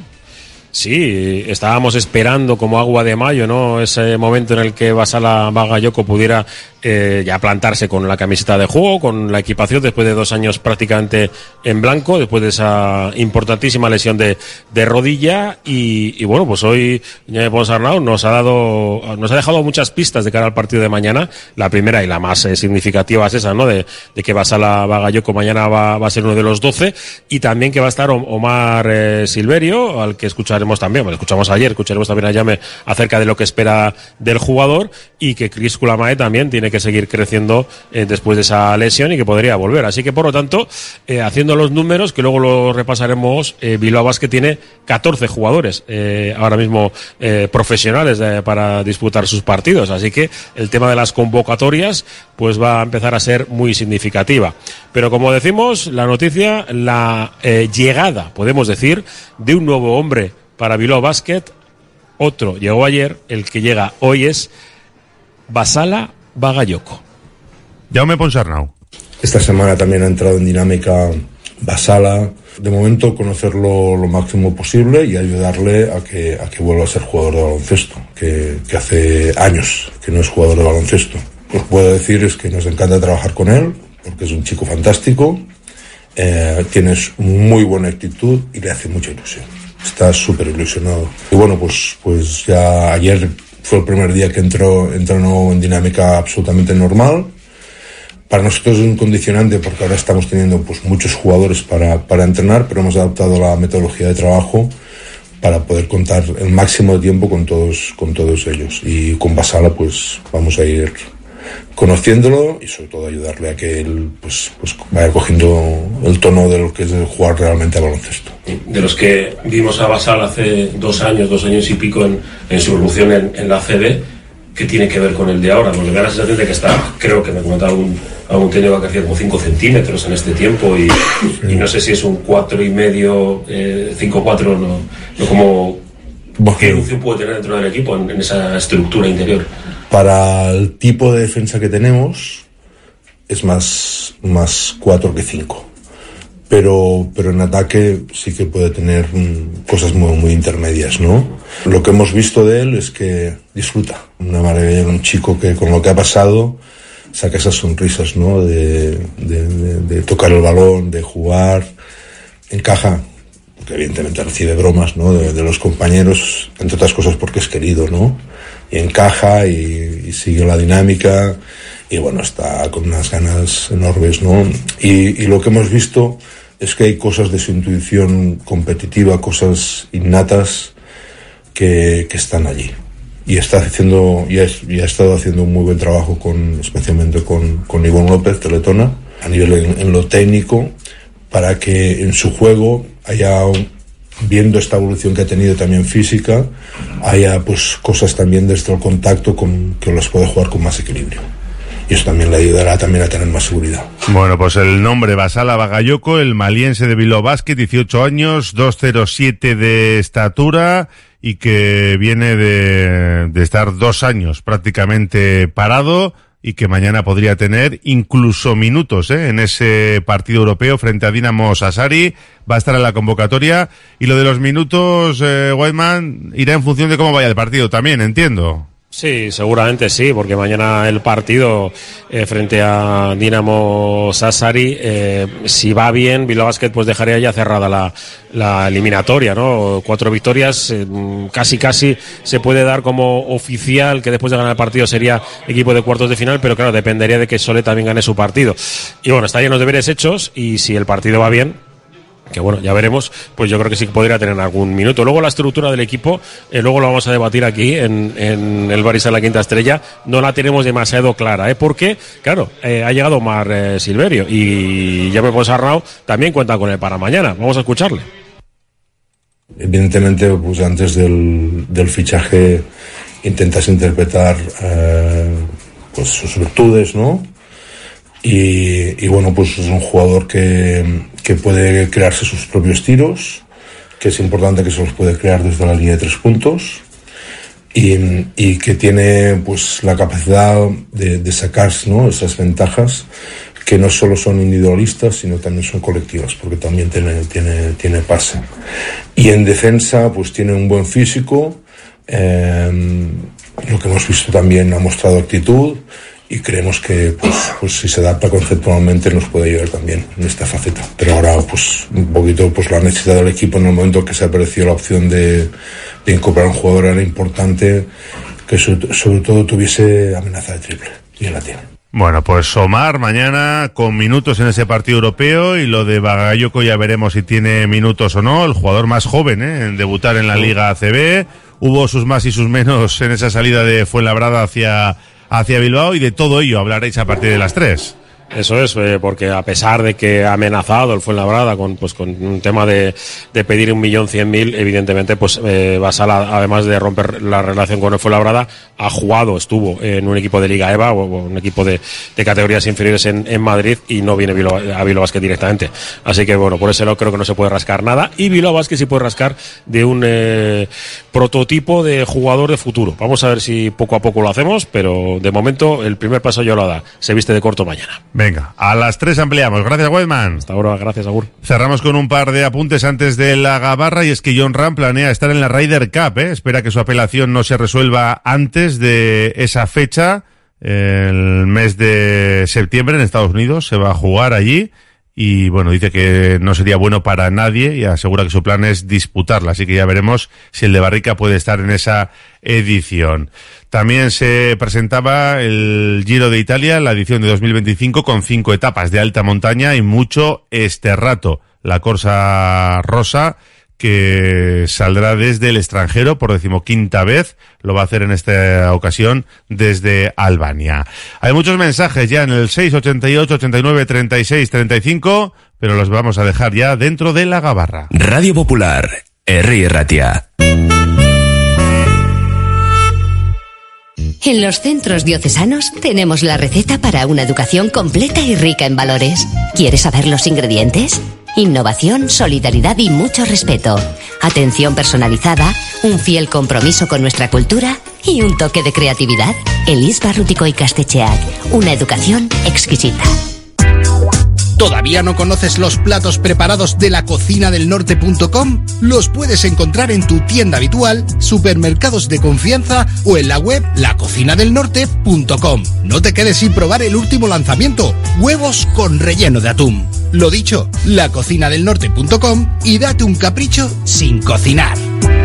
Sí, estábamos esperando como agua de mayo, ¿no? Ese momento en el que Basala Bagayoko pudiera eh, ya plantarse con la camiseta de juego, con la equipación, después de dos años prácticamente en blanco, después de esa importantísima lesión de, de rodilla. Y, y bueno, pues hoy Ponsarnau nos ha dado, nos ha dejado muchas pistas de cara al partido de mañana. La primera y la más eh, significativa es esa, ¿no? De, de que Basala Bagayoko mañana va, va a ser uno de los doce, y también que va a estar Omar eh, Silverio, al que escucharemos también, bueno, escuchamos ayer, escucharemos también a Llame acerca de lo que espera del jugador, y que Chris Kulamae también tiene que seguir creciendo eh, después de esa lesión y que podría volver. Así que por lo tanto, eh, haciendo los números, que luego lo repasaremos, eh, Bilbao Basket tiene catorce jugadores eh, ahora mismo eh, profesionales eh, para disputar sus partidos. Así que el tema de las convocatorias pues va a empezar a ser muy significativa. Pero como decimos, la noticia, la eh, llegada, podemos decir, de un nuevo hombre para Bilbao Basket. Otro llegó ayer, el que llega hoy es Basala Bagayoko. Jaume Ponsarnau. Esta semana también ha entrado en dinámica Basala. De momento conocerlo lo máximo posible y ayudarle a que, a que vuelva a ser jugador de baloncesto, que, que hace años que no es jugador de baloncesto. Lo que puedo decir es que nos encanta trabajar con él, porque es un chico fantástico, eh, tiene muy buena actitud y le hace mucha ilusión. Está súper ilusionado. Y bueno, pues, pues ya ayer fue el primer día que entró, entró en dinámica absolutamente normal. Para nosotros es un condicionante porque ahora estamos teniendo pues muchos jugadores para, para entrenar, pero hemos adaptado la metodología de trabajo para poder contar el máximo de tiempo con todos, con todos ellos. Y con Basala pues vamos a ir conociéndolo y sobre todo ayudarle a que él pues, pues vaya cogiendo el tono de lo que es el jugar realmente a baloncesto. De los que vimos a Basala hace dos años, dos años y pico en, en su evolución en, en la C B, ¿qué tiene que ver con el de ahora? Porque me da la sensación de que está, creo que me comentaba un, algún técnico que hacía como cinco centímetros en este tiempo y, y no sé si es un cuatro y medio, eh, cinco cuatro, no, no como qué evolución puede tener dentro del equipo en, en esa estructura interior. Para el tipo de defensa que tenemos es más, más cuatro que cinco. Pero, pero en ataque sí que puede tener mm, cosas muy, muy intermedias, ¿no? Lo que hemos visto de él es que disfruta. Una maravilla, un chico que con lo que ha pasado saca esas sonrisas, ¿no? De, de, de, de tocar el balón, de jugar, encaja, porque evidentemente recibe bromas, ¿no? De, de los compañeros, entre otras cosas porque es querido, ¿no? Y encaja y, y sigue la dinámica y bueno, está con unas ganas enormes, ¿no? Y, y lo que hemos visto es que hay cosas de su intuición competitiva, cosas innatas que, que están allí. Y está haciendo, y ha, y ha estado haciendo un muy buen trabajo con, especialmente con, con Ivonne López de Letona, a nivel en, en lo técnico, para que en su juego haya, viendo esta evolución que ha tenido también física, haya pues cosas también desde el contacto con, que las puede jugar con más equilibrio. Y eso también le ayudará también a tener más seguridad. Bueno, pues el nombre, Basala Bagayoko, el maliense de Bilbao Basket, dieciocho años, dos cero siete de estatura y que viene de, de estar dos años prácticamente parado y que mañana podría tener incluso minutos ¿eh? en ese partido europeo frente a Dinamo Sassari. Va a estar en la convocatoria y lo de los minutos, eh, Whiteman, irá en función de cómo vaya el partido también, entiendo. Sí, seguramente sí, porque mañana el partido eh, frente a Dinamo Sassari, eh, si va bien, Bilbao Basket pues dejaría ya cerrada la, la eliminatoria, ¿no? Cuatro victorias, eh, casi casi se puede dar como oficial que después de ganar el partido sería equipo de cuartos de final, pero claro, dependería de que Sole también gane su partido. Y bueno, estarían los deberes hechos y si el partido va bien, que bueno, ya veremos, pues yo creo que sí podría tener algún minuto. Luego la estructura del equipo, eh, luego lo vamos a debatir aquí en, en el Barça de la Quinta Estrella, no la tenemos demasiado clara, ¿eh? Porque, claro, eh, ha llegado Mar eh, Silverio y ya me hemos Arnau, también cuenta con él para mañana. Vamos a escucharle. Evidentemente, pues antes del, del fichaje intentas interpretar eh, pues sus virtudes, ¿no? Y, y bueno, pues es un jugador que, que puede crearse sus propios tiros, que es importante que se los puede crear desde la línea de tres puntos y, y que tiene pues la capacidad de, de sacar, ¿no?, esas ventajas que no solo son individualistas sino también son colectivas, porque también tiene, tiene, tiene pase. Y en defensa pues tiene un buen físico, eh, lo que hemos visto también ha mostrado actitud. Y creemos que pues, pues si se adapta conceptualmente nos puede ayudar también en esta faceta. Pero ahora pues un poquito pues la necesidad del equipo en el momento que se ha aparecido la opción de, de incorporar un jugador era importante que sobre, sobre todo tuviese amenaza de triple. Y él la tiene. Bueno, pues Omar mañana con minutos en ese partido europeo y lo de Bagayoko ya veremos si tiene minutos o no. El jugador más joven ¿eh? en debutar en la Liga A C B. Hubo sus más y sus menos en esa salida de Fuenlabrada hacia... hacia Bilbao y de todo ello hablaréis a partir de las tres. Eso es, eh, porque a pesar de que ha amenazado el Fuenlabrada con, pues, con un tema de, de pedir un millón cien mil, evidentemente, pues eh, Basala, además de romper la relación con el Fuenlabrada, ha jugado, estuvo en un equipo de Liga EVA o, o un equipo de, de categorías inferiores en, en Madrid y no viene Bilbao, a Bilbao Basket directamente. Así que bueno, por ese lado creo que no se puede rascar nada y Bilbao Basket sí puede rascar de un eh, prototipo de jugador de futuro. Vamos a ver si poco a poco lo hacemos, pero de momento el primer paso ya lo da. Se viste de corto mañana. Venga, a las tres ampliamos. Gracias, Weidman. Hasta ahora, gracias, Agur. Cerramos con un par de apuntes antes de la gabarra y es que John Ram planea estar en la Ryder Cup, ¿eh? Espera que su apelación no se resuelva antes de esa fecha. El mes de septiembre en Estados Unidos se va a jugar allí y bueno, dice que no sería bueno para nadie y asegura que su plan es disputarla, así que ya veremos si el de Barrica puede estar en esa edición. También se presentaba el Giro de Italia, la edición de dos mil veinticinco, con cinco etapas de alta montaña y mucho esterrato. La Corsa Rosa, que saldrá desde el extranjero por decimoquinta vez, lo va a hacer en esta ocasión desde Albania. Hay muchos mensajes ya en el seis ochenta y ocho, ochenta y nueve, treinta y seis, treinta y cinco, pero los vamos a dejar ya dentro de la gabarra. Radio Popular, Herri Ratia. En los centros diocesanos tenemos la receta para una educación completa y rica en valores. ¿Quieres saber los ingredientes? Innovación, solidaridad y mucho respeto. Atención personalizada, un fiel compromiso con nuestra cultura y un toque de creatividad. Elis Barrutico y Castecheac, una educación exquisita. ¿Todavía no conoces los platos preparados de la cocina del norte punto com? Los puedes encontrar en tu tienda habitual, supermercados de confianza o en la web la cocina del norte punto com. No te quedes sin probar el último lanzamiento, huevos con relleno de atún. Lo dicho, la cocina del norte punto com y date un capricho sin cocinar.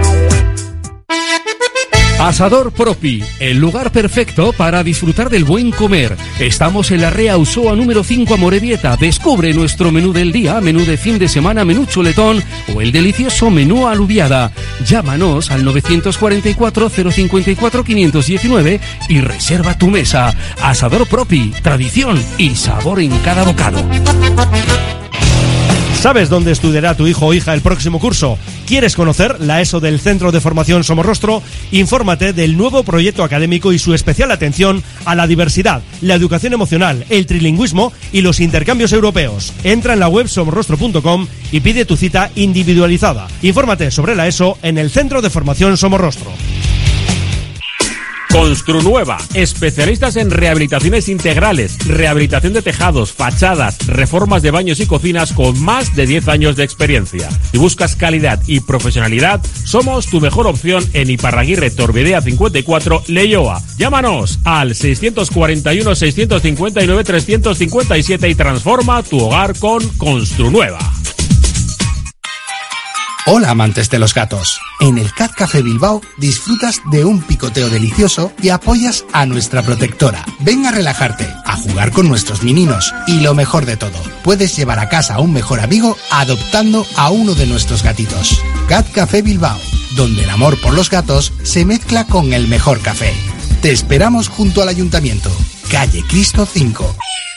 Asador Propi, el lugar perfecto para disfrutar del buen comer. Estamos en la Rea Usoa número cinco, Amorebieta. Descubre nuestro menú del día, menú de fin de semana, menú chuletón o el delicioso menú alubiada. Llámanos al novecientos cuarenta y cuatro, cero cincuenta y cuatro, quinientos diecinueve y reserva tu mesa. Asador Propi, tradición y sabor en cada bocado. ¿Sabes dónde estudiará tu hijo o hija el próximo curso? ¿Quieres conocer la ESO del Centro de Formación Somorrostro? Infórmate del nuevo proyecto académico y su especial atención a la diversidad, la educación emocional, el trilingüismo y los intercambios europeos. Entra en la web somorrostro punto com y pide tu cita individualizada. Infórmate sobre la ESO en el Centro de Formación Somorrostro. Construnueva, especialistas en rehabilitaciones integrales, rehabilitación de tejados, fachadas, reformas de baños y cocinas con más de diez años de experiencia. Si buscas calidad y profesionalidad, somos tu mejor opción en Iparraguirre Torbidea cincuenta y cuatro, Leioa. Llámanos al seiscientos cuarenta y uno, seiscientos cincuenta y nueve, trescientos cincuenta y siete y transforma tu hogar con Construnueva. Hola amantes de los gatos. En el Cat Café Bilbao disfrutas de un picoteo delicioso y apoyas a nuestra protectora. Ven a relajarte, a jugar con nuestros mininos y lo mejor de todo, puedes llevar a casa a un mejor amigo adoptando a uno de nuestros gatitos. Cat Café Bilbao, donde el amor por los gatos se mezcla con el mejor café. Te esperamos junto al Ayuntamiento, calle Cristo cinco.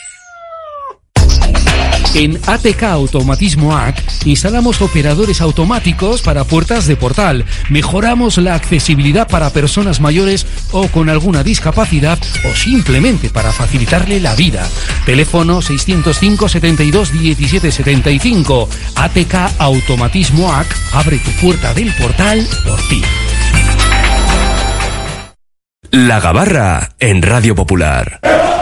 En A T K Automatismo A C instalamos operadores automáticos para puertas de portal, mejoramos la accesibilidad para personas mayores o con alguna discapacidad o simplemente para facilitarle la vida. Teléfono seiscientos cinco, setenta y dos, diecisiete setenta y cinco. A T K Automatismo A C, abre tu puerta del portal por ti. La Gabarra en Radio Popular.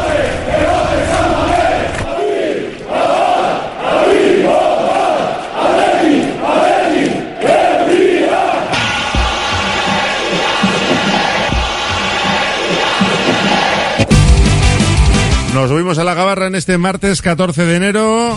Nos subimos a la Gabarra en este martes catorce de enero,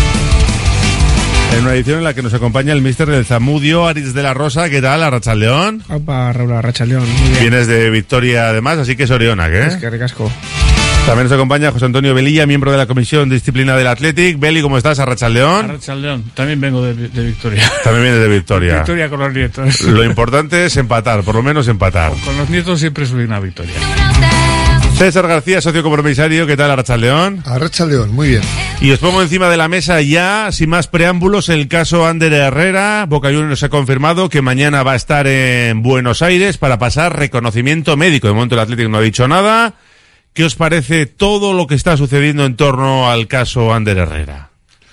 en una edición en la que nos acompaña el míster del Zamudio, Aritz de la Rosa. ¿Qué tal, Arratsaldeón? Opa, Raúl, Arratsaldeón, muy bien. Vienes de Victoria además, así que es Oriona, ¿qué? Es que ricasco. También nos acompaña José Antonio Velilla, miembro de la Comisión de Disciplina del Athletic. Beli, ¿cómo estás? Arratsaldeón. Arratsaldeón, también vengo de, de Victoria. También vienes de Victoria. Victoria con los nietos. Lo importante es empatar, por lo menos empatar. Con los nietos siempre subí una victoria. César García, socio compromisario, ¿qué tal, Arratsaldeón? Arratsaldeón, muy bien. Y os pongo encima de la mesa ya, sin más preámbulos, el caso Ander Herrera. Boca Juniors nos ha confirmado que mañana va a estar en Buenos Aires para pasar reconocimiento médico. De momento el Athletic no ha dicho nada. ¿Qué os parece todo lo que está sucediendo en torno al caso Ander Herrera?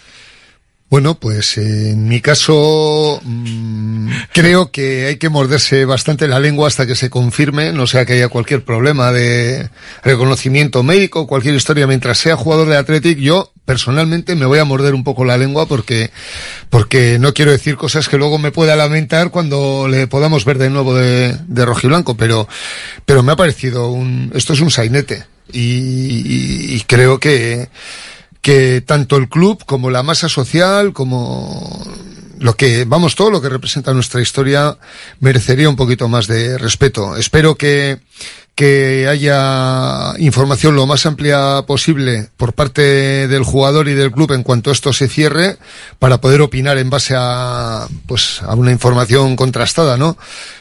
Bueno, pues eh, en mi caso mmm, creo que hay que morderse bastante la lengua hasta que se confirme, no sea que haya cualquier problema de reconocimiento médico, cualquier historia. Mientras sea jugador de Athletic, yo personalmente me voy a morder un poco la lengua porque porque no quiero decir cosas que luego me pueda lamentar cuando le podamos ver de nuevo de, de rojiblanco, pero pero me ha parecido un esto es un sainete y, y, y creo que que tanto el club como la masa social, como lo que, vamos, todo lo que representa nuestra historia merecería un poquito más de respeto. Espero que, que haya información lo más amplia posible por parte del jugador y del club en cuanto esto se cierre, para poder opinar en base a, pues, a una información contrastada, ¿no?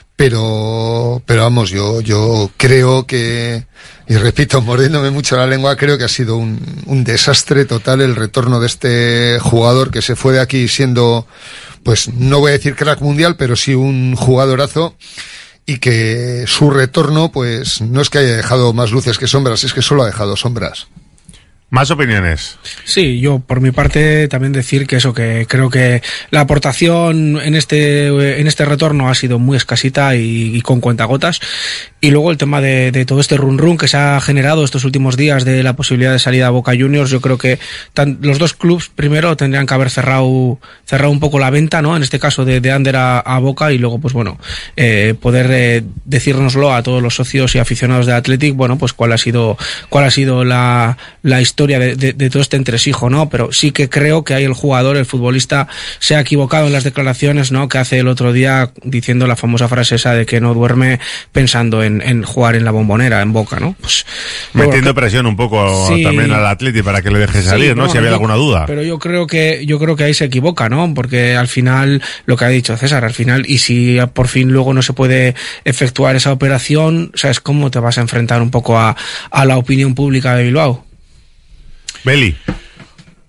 Pero, pero vamos, yo, yo creo que, y repito, mordiéndome mucho la lengua, creo que ha sido un, un desastre total el retorno de este jugador que se fue de aquí siendo, pues, no voy a decir crack mundial, pero sí un jugadorazo, y que su retorno, pues, no es que haya dejado más luces que sombras, es que solo ha dejado sombras. Más opiniones. Sí, yo por mi parte también decir que eso, que creo que la aportación en este en este retorno ha sido muy escasita y, y con cuentagotas. Y luego el tema de, de todo este run run que se ha generado estos últimos días de la posibilidad de salida a Boca Juniors, yo creo que tan, los dos clubes primero tendrían que haber cerrado cerrado un poco la venta, ¿no? En este caso de, de Ander a, a Boca, y luego pues bueno, eh, poder eh, decírnoslo a todos los socios y aficionados de Athletic, bueno, pues cuál ha sido cuál ha sido la, la historia De, de, de todo este entresijo, ¿no? Pero sí que creo que ahí el jugador, el futbolista, se ha equivocado en las declaraciones, ¿no? Que hace el otro día diciendo la famosa frase esa de que no duerme pensando en, en jugar en la Bombonera, en Boca, ¿no? Pues metiendo que, presión un poco sí, también al Atleti para que le deje salir, sí, ¿no? no si había yo, alguna duda. Pero yo creo que yo creo que ahí se equivoca, ¿no? Porque al final, lo que ha dicho César, al final, y si por fin luego no se puede efectuar esa operación, ¿sabes cómo te vas a enfrentar un poco a, a la opinión pública de Bilbao? Beli.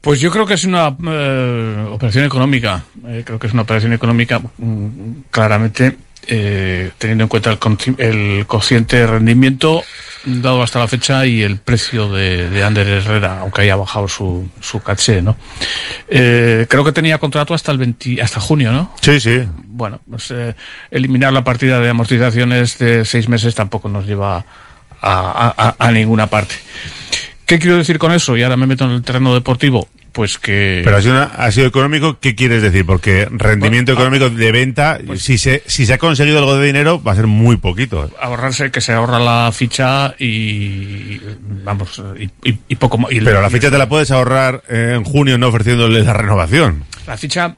Pues yo creo que es una eh, operación económica. Eh, creo que es una operación económica mm, claramente, eh, teniendo en cuenta el, el cociente de rendimiento dado hasta la fecha y el precio de, de Ander Herrera, aunque haya bajado su, su caché, ¿no? Eh, creo que tenía contrato hasta el veinte, hasta junio, ¿no? Sí, sí. Bueno, pues eh, eliminar la partida de amortizaciones de seis meses tampoco nos lleva a, a, a, a ninguna parte. ¿Qué quiero decir con eso? Y ahora me meto en el terreno deportivo. Pues que... Pero ha sido, una, ha sido económico, ¿qué quieres decir? Porque rendimiento bueno, económico de venta, pues, si se si se ha conseguido algo de dinero, va a ser muy poquito. Ahorrarse, que se ahorra la ficha y... Vamos, y, y, y poco más. Pero la ficha te la puedes ahorrar en junio no ofreciéndole la renovación. La ficha,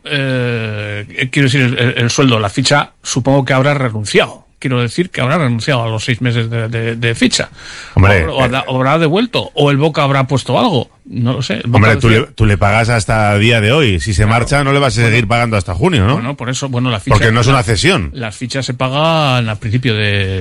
eh, quiero decir, el, el, el sueldo, la ficha supongo que habrá renunciado. Quiero decir que habrá renunciado a los seis meses de, de, de ficha. Hombre, o, o, habrá, o habrá devuelto, o el Boca habrá puesto algo. No lo sé. Hombre, tú le, tú le pagas hasta el día de hoy. Si se claro. marcha, no le vas a seguir bueno, pagando hasta junio, ¿no? Bueno, por eso, bueno, la ficha... Porque no es una la, cesión. Las fichas se pagan al principio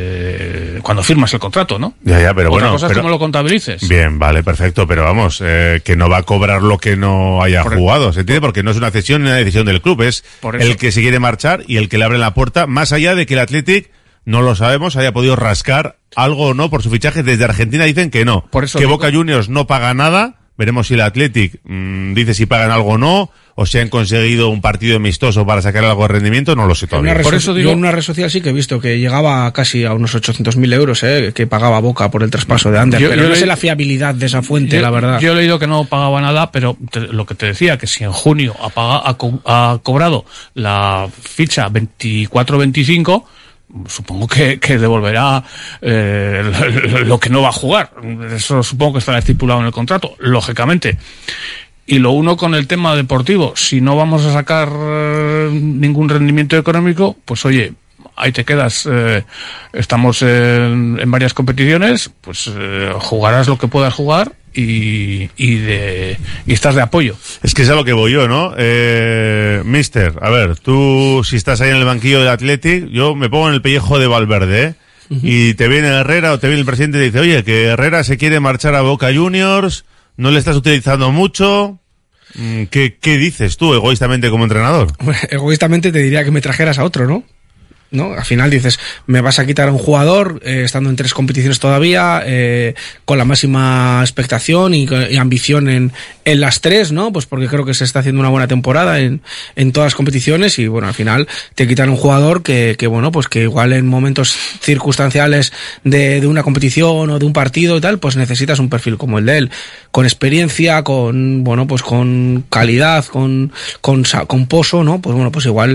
de... cuando firmas el contrato, ¿no? Ya, ya, pero Otra bueno... cosa pero, es cómo lo contabilices. Bien, vale, perfecto, pero vamos, eh, que no va a cobrar lo que no haya por jugado, el, ¿se entiende? Porque no es una cesión ni una decisión del club, es el que se quiere marchar y el que le abre la puerta, más allá de que el Athletic... No lo sabemos, haya podido rascar algo o no por su fichaje. Desde Argentina dicen que no. Por eso que digo... Boca Juniors no paga nada. Veremos si el Athletic mmm, dice si pagan algo o no, o si han conseguido un partido amistoso para sacar algo de rendimiento, no lo sé todavía. Por eso digo, yo en una red social sí que he visto que llegaba casi a unos ochocientos mil euros, eh, que pagaba Boca por el traspaso de Ander, yo, pero yo no sé la fiabilidad de esa fuente, yo, la verdad. Yo he leído que no pagaba nada, pero te, lo que te decía, que si en junio ha, paga, ha, co ha cobrado la ficha veinticuatro veinticinco, supongo que, que devolverá eh, lo, lo que no va a jugar. Eso supongo que estará estipulado en el contrato, lógicamente. Y lo uno con el tema deportivo, si no vamos a sacar eh, ningún rendimiento económico, pues oye, ahí te quedas. Eh, estamos en, en varias competiciones, pues eh, jugarás lo que puedas jugar y, y, de, y estás de apoyo. Es que es a lo que voy yo, ¿no? Eh, mister, a ver, tú si estás ahí en el banquillo del Athletic, yo me pongo en el pellejo de Valverde, ¿eh? Uh-huh. Y te viene Herrera o te viene el presidente y te dice, oye, que Herrera se quiere marchar a Boca Juniors, no le estás utilizando mucho. ¿Qué, qué dices tú egoístamente como entrenador? Bueno, egoístamente te diría que me trajeras a otro, ¿no? ¿No? Al final dices, me vas a quitar a un jugador eh, estando en tres competiciones todavía, eh, con la máxima expectación y, y ambición en, en las tres, ¿no? Pues porque creo que se está haciendo una buena temporada en, en todas las competiciones y bueno, al final te quitan un jugador que, que bueno, pues que igual en momentos circunstanciales de, de una competición o de un partido y tal, pues necesitas un perfil como el de él, con experiencia, con, bueno, pues con calidad, con, con, con pozo, ¿no? Pues bueno, pues igual,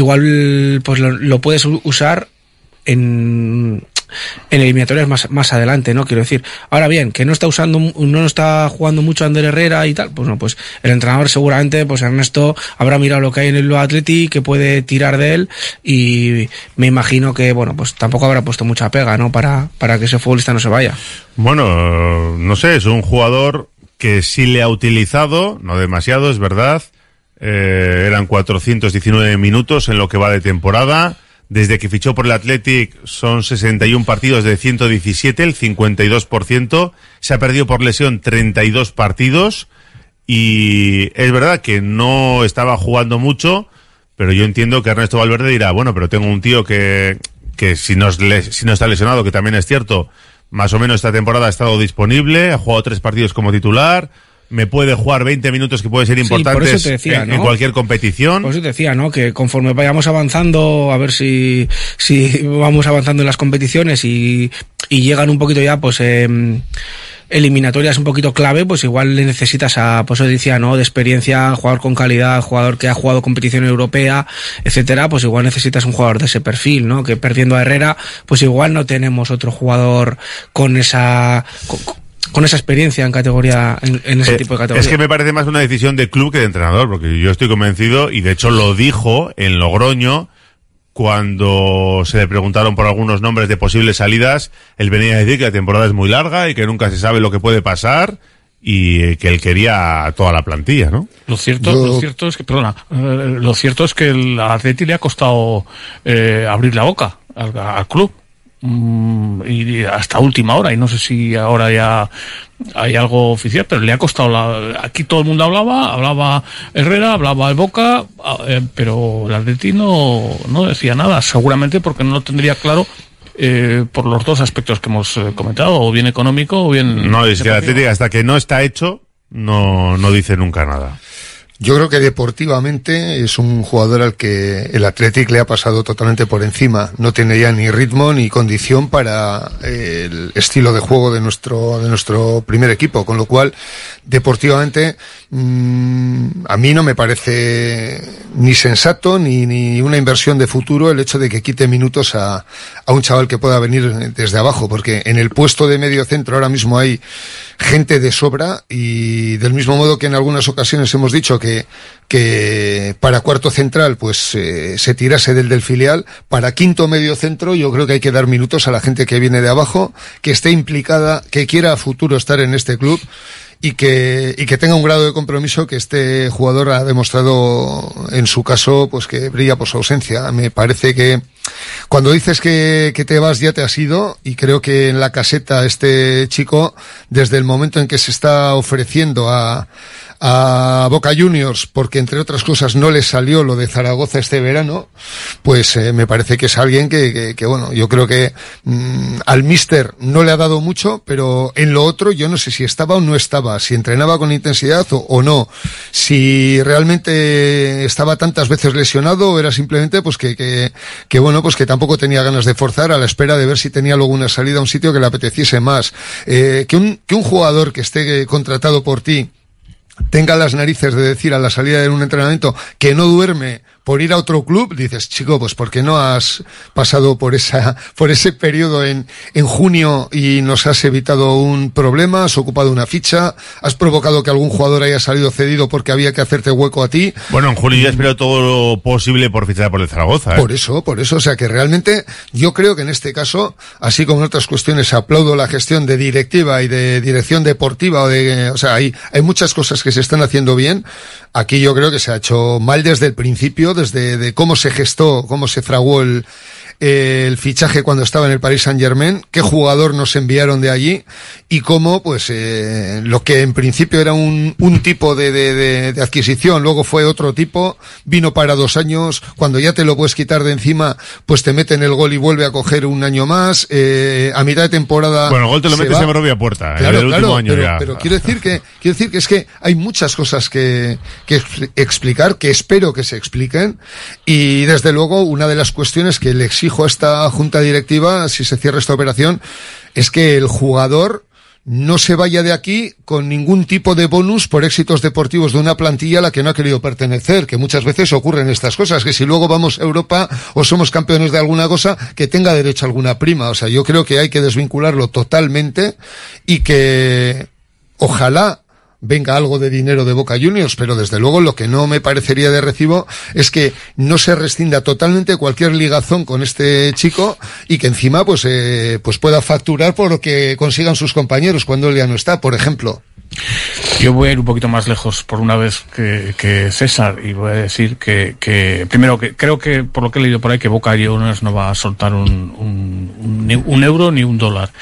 igual, pues lo, lo puedes usar en, en eliminatorias más, más adelante, ¿no? Quiero decir, ahora bien, que no está usando, no está jugando mucho Ander Herrera y tal, pues no, pues el entrenador seguramente, pues Ernesto habrá mirado lo que hay en el Athletic, que puede tirar de él y me imagino que, bueno, pues tampoco habrá puesto mucha pega, ¿no? Para, para que ese futbolista no se vaya. Bueno, no sé, es un jugador que sí le ha utilizado, no demasiado, es verdad, eh, eran cuatrocientos diecinueve minutos en lo que va de temporada. Desde que fichó por el Athletic son sesenta y uno partidos de ciento diecisiete, el cincuenta y dos por ciento. Se ha perdido por lesión treinta y dos partidos. Y es verdad que no estaba jugando mucho, pero yo entiendo que Ernesto Valverde dirá, bueno, pero tengo un tío que, que si no, es, si no está lesionado, que también es cierto, más o menos esta temporada ha estado disponible, ha jugado tres partidos como titular, me puede jugar veinte minutos que pueden ser importantes sí, decía, en, ¿no? en cualquier competición. Por eso te decía, ¿no? Que conforme vayamos avanzando, a ver si, si vamos avanzando en las competiciones y, y llegan un poquito ya, pues, eh, eliminatorias un poquito clave, pues igual le necesitas a, pues decía, ¿no? De experiencia, jugador con calidad, jugador que ha jugado competición europea, etcétera, pues igual necesitas un jugador de ese perfil, ¿no? Que perdiendo a Herrera, pues igual no tenemos otro jugador con esa, con, con esa experiencia en categoría, en, en ese eh, tipo de categoría. Es que me parece más una decisión de club que de entrenador, porque yo estoy convencido, y de hecho lo dijo en Logroño, cuando se le preguntaron por algunos nombres de posibles salidas, él venía a decir que la temporada es muy larga y que nunca se sabe lo que puede pasar y que él quería a toda la plantilla, ¿no? Lo cierto, yo... lo cierto es que, perdona, eh, lo cierto es que el Atleti le ha costado eh, abrir la boca al, al club. Y hasta última hora, y no sé si ahora ya hay algo oficial, pero le ha costado la... Aquí todo el mundo hablaba, hablaba Herrera, hablaba el Boca, eh, pero el Atleti no, no decía nada, seguramente porque no lo tendría claro. Eh, por los dos aspectos que hemos eh, comentado, o bien económico o bien... No, es que el Atlético hasta que no está hecho no, no dice nunca nada. Yo creo que deportivamente es un jugador al que el Athletic le ha pasado totalmente por encima. No tiene ya ni ritmo ni condición para el estilo de juego de nuestro de nuestro primer equipo, con lo cual deportivamente mmm, a mí no me parece ni sensato ni, ni una inversión de futuro el hecho de que quite minutos a, a un chaval que pueda venir desde abajo, porque en el puesto de medio centro ahora mismo hay gente de sobra, y del mismo modo que en algunas ocasiones hemos dicho que, que para cuarto central pues eh, se tirase del del filial, para quinto medio centro yo creo que hay que dar minutos a la gente que viene de abajo, que esté implicada, que quiera a futuro estar en este club, y que, y que tenga un grado de compromiso que este jugador ha demostrado en su caso, pues que brilla por su ausencia. Me parece que cuando dices que, que te vas ya te has ido, y creo que en la caseta este chico, desde el momento en que se está ofreciendo a, a Boca Juniors, porque entre otras cosas no le salió lo de Zaragoza este verano, pues eh, me parece que es alguien que, que, que bueno, yo creo que mmm, al míster no le ha dado mucho, pero en lo otro yo no sé si estaba o no estaba, si entrenaba con intensidad o, o no, si realmente estaba tantas veces lesionado o era simplemente pues que, que, que bueno, pues que tampoco tenía ganas de forzar a la espera de ver si tenía luego una salida a un sitio que le apeteciese más. Eh, que un, que un jugador que esté contratado por ti tenga las narices de decir a la salida de un entrenamiento que no duerme por ir a otro club, dices, chico, pues ¿por qué no has pasado por esa, por ese periodo en, en junio y nos has evitado un problema, has ocupado una ficha, has provocado que algún jugador haya salido cedido porque había que hacerte hueco a ti? Bueno, en julio ya esperó todo lo posible por fichar por el Zaragoza, ¿eh? Por eso, por eso, o sea que realmente yo creo que en este caso, así como en otras cuestiones, aplaudo la gestión de directiva y de dirección deportiva, o de, o sea, hay, hay muchas cosas que se están haciendo bien. Aquí yo creo que se ha hecho mal desde el principio, desde de cómo se gestó, cómo se fraguó el, el fichaje cuando estaba en el Paris Saint-Germain, qué jugador nos enviaron de allí, y cómo, pues, eh, lo que en principio era un, un tipo de, de, de, de adquisición, luego fue otro tipo, vino para dos años, cuando ya te lo puedes quitar de encima, pues te meten el gol y vuelve a coger un año más, eh, a mitad de temporada. Bueno, el gol te lo metes en propia puerta, claro, en el claro, último año pero, ya. pero quiero decir que, quiero decir que es que hay muchas cosas que, que explicar, que espero que se expliquen, y desde luego una de las cuestiones que le exijo a esta junta directiva, si se cierra esta operación, es que el jugador no se vaya de aquí con ningún tipo de bonus por éxitos deportivos de una plantilla a la que no ha querido pertenecer, que muchas veces ocurren estas cosas, que si luego vamos a Europa o somos campeones de alguna cosa, que tenga derecho a alguna prima. O sea, yo creo que hay que desvincularlo totalmente, y que ojalá venga algo de dinero de Boca Juniors, pero desde luego lo que no me parecería de recibo es que no se rescinda totalmente cualquier ligazón con este chico, y que encima pues eh, pues pueda facturar por lo que consigan sus compañeros cuando él ya no está, por ejemplo. Yo voy a ir un poquito más lejos por una vez que, que César, y voy a decir que, que primero que creo que, por lo que he leído por ahí, que Boca Juniors no va a soltar un, un, un, un euro ni un dólar.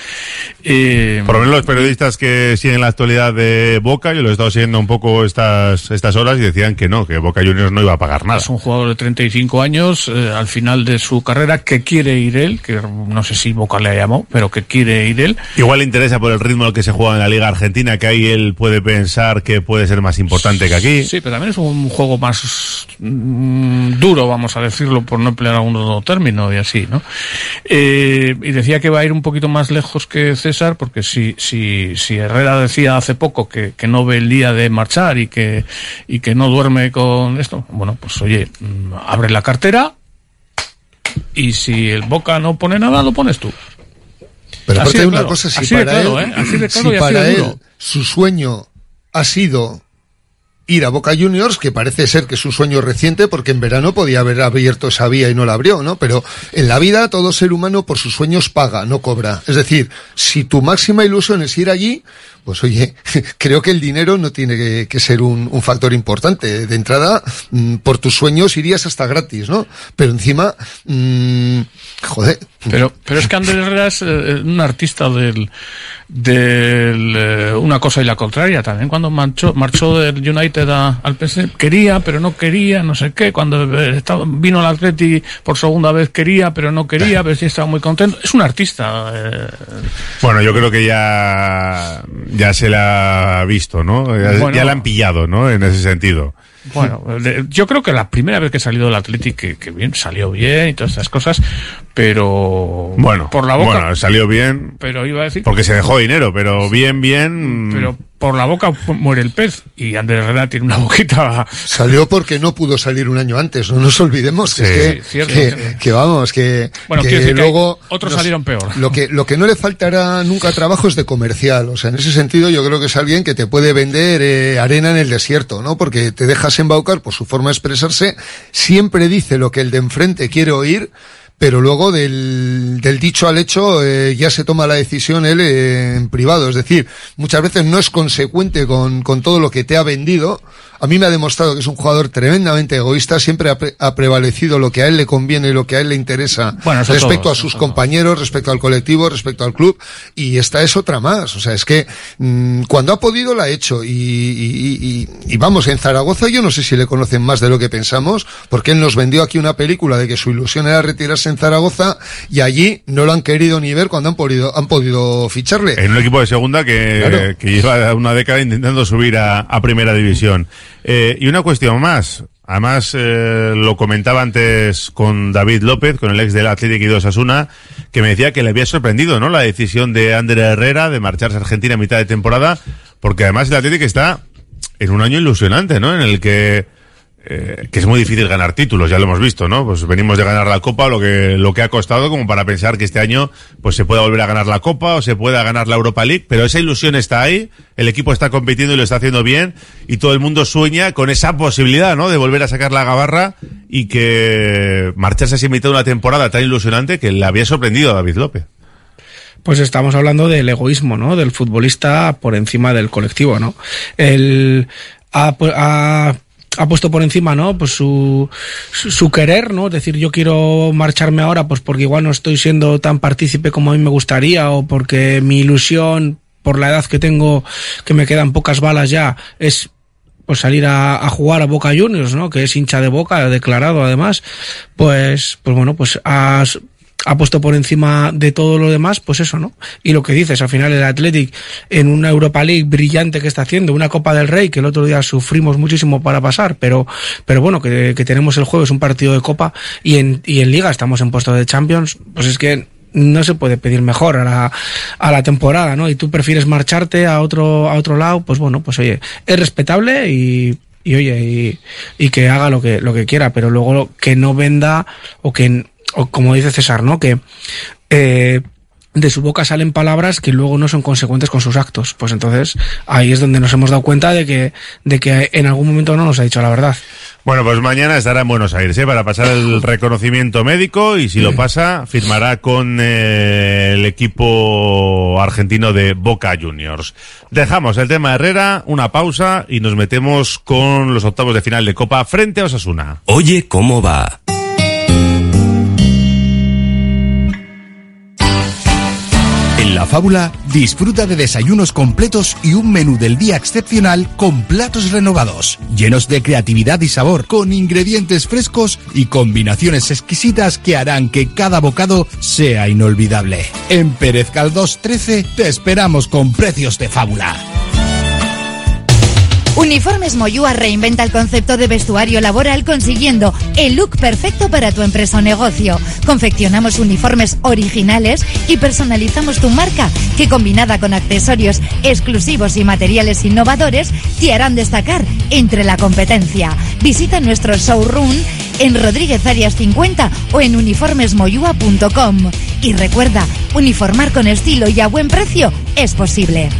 Eh, por lo menos los periodistas que siguen la actualidad de Boca, yo lo he estado siguiendo un poco estas estas horas, y decían que no, que Boca Juniors no iba a pagar nada. Es un jugador de treinta y cinco años, eh, al final de su carrera, que quiere ir él, que no sé si Boca le llamó, pero que quiere ir él. Igual le interesa por el ritmo al que se juega en la Liga Argentina, que ahí él puede pensar que puede ser más importante que aquí. Sí, pero también es un juego más mmm, duro, vamos a decirlo, por no emplear algún otro término y así, ¿no? Eh, y decía que va a ir un poquito más lejos que César, porque si, si, si Herrera decía hace poco que, que no ve el día de marchar y que, y que no duerme con esto, bueno, pues oye, abre la cartera, y si el Boca no pone nada, lo pones tú. Pero aparte de de una claro, cosa, si así para de claro, él, ¿eh? Así de claro, si y así para de él duro. su sueño ha sido ir a Boca Juniors, que parece ser que es un sueño reciente, porque en verano podía haber abierto esa vía y no la abrió, ¿no? Pero en la vida todo ser humano por sus sueños paga, no cobra. Es decir, si tu máxima ilusión es ir allí, pues oye, creo que el dinero no tiene que, que ser un, un factor importante. De entrada, mmm, por tus sueños irías hasta gratis, ¿no? Pero encima, mmm, joder. Pero, pero es que Ander Herrera es eh, un artista del, del eh, una cosa y la contraria también. Cuando marchó, marchó del United a, al P S G, quería, pero no quería, no sé qué. Cuando eh, estaba, vino al Atleti por segunda vez, quería, pero no quería, pero sí estaba muy contento. Es un artista. Eh. Bueno, yo creo que ya, ya se la ha visto, ¿no? Ya, bueno, ya la han pillado, ¿no? En ese sentido. Bueno, yo creo que la primera vez que salió del Athletic, que, que bien, salió bien y todas estas cosas, pero... Bueno, por la boca, bueno, salió bien, pero iba a decir... porque se dejó dinero, pero bien, bien... Pero por la boca muere el pez, y Ander Herrera tiene una boquita... Salió porque no pudo salir un año antes, no nos olvidemos que, sí, es que, cierto, que, cierto. que vamos, que, bueno, que decir luego... Que otros nos, salieron peor. Lo que, lo que no le faltará nunca trabajo es de comercial, o sea, en ese sentido yo creo que es alguien que te puede vender eh, arena en el desierto, ¿no? Porque te dejas embaucar por su forma de expresarse, siempre dice lo que el de enfrente quiere oír, pero luego del, del dicho al hecho eh, ya se toma la decisión él eh, en privado. Es decir, muchas veces no es consecuente con, con todo lo que te ha vendido. A mí me ha demostrado que es un jugador tremendamente egoísta, siempre ha, pre ha prevalecido lo que a él le conviene y lo que a él le interesa bueno, respecto todo, a sus compañeros, todo. respecto al colectivo, respecto al club, y esta es otra más. O sea, es que mmm, cuando ha podido la ha hecho, y, y, y, y vamos, en Zaragoza yo no sé si le conocen más de lo que pensamos, porque él nos vendió aquí una película de que su ilusión era retirarse en Zaragoza, y allí no lo han querido ni ver cuando han podido, han podido ficharle. En un equipo de segunda que, claro. que lleva una década intentando subir a, a primera división. Eh, y una cuestión más, además eh, lo comentaba antes con David López, con el ex del Athletic y de Osasuna, que me decía que le había sorprendido, ¿no?, la decisión de Ander Herrera de marcharse a Argentina a mitad de temporada, porque además el Athletic está en un año ilusionante, ¿no?, en el que Eh, que es muy difícil ganar títulos, ya lo hemos visto, ¿no? Pues venimos de ganar la Copa, lo que lo que ha costado como para pensar que este año pues se pueda volver a ganar la Copa o se pueda ganar la Europa League, pero esa ilusión está ahí, el equipo está compitiendo y lo está haciendo bien, y todo el mundo sueña con esa posibilidad, ¿no?, de volver a sacar la gabarra y que marcharse así en mitad de una temporada tan ilusionante que le había sorprendido a David López. Pues estamos hablando del egoísmo, ¿no?, del futbolista por encima del colectivo, ¿no? El ha, ha ha puesto por encima, ¿no?, pues su, su, su querer, ¿no? Es decir, yo quiero marcharme ahora pues porque igual no estoy siendo tan partícipe como a mí me gustaría, o porque mi ilusión, por la edad que tengo, que me quedan pocas balas ya, es pues salir a, a jugar a Boca Juniors, ¿no?, que es hincha de Boca, declarado además. Pues, pues bueno, pues has... ha puesto por encima de todo lo demás, pues eso, ¿no? Y lo que dices, al final el Athletic en una Europa League brillante que está haciendo, una Copa del Rey que el otro día sufrimos muchísimo para pasar, pero pero bueno, que, que tenemos el jueves un partido de Copa, y en y en Liga estamos en puesto de Champions, pues es que no se puede pedir mejor a la a la temporada, ¿no? Y tú prefieres marcharte a otro a otro lado, pues bueno, pues oye, es respetable y y oye, y, y que haga lo que lo que quiera, pero luego que no venda, o que o como dice César, ¿no?, que eh, de su boca salen palabras que luego no son consecuentes con sus actos. Pues entonces ahí es donde nos hemos dado cuenta de que de que en algún momento no nos ha dicho la verdad. Bueno, pues mañana estará en Buenos Aires, ¿eh?, para pasar el reconocimiento médico, y si lo pasa, firmará con eh, el equipo argentino de Boca Juniors. Dejamos el tema de Herrera, una pausa, y nos metemos con los octavos de final de Copa frente a Osasuna. Oye, ¿cómo va? En La Fábula, disfruta de desayunos completos y un menú del día excepcional con platos renovados, llenos de creatividad y sabor, con ingredientes frescos y combinaciones exquisitas que harán que cada bocado sea inolvidable. En Pérez Caldós trece te esperamos con precios de fábula. Uniformes Moyúa reinventa el concepto de vestuario laboral consiguiendo el look perfecto para tu empresa o negocio. Confeccionamos uniformes originales y personalizamos tu marca, que combinada con accesorios exclusivos y materiales innovadores te harán destacar entre la competencia. Visita nuestro showroom en Rodríguez Arias cincuenta o en uniformes moyúa punto com. Y recuerda, uniformar con estilo y a buen precio es posible.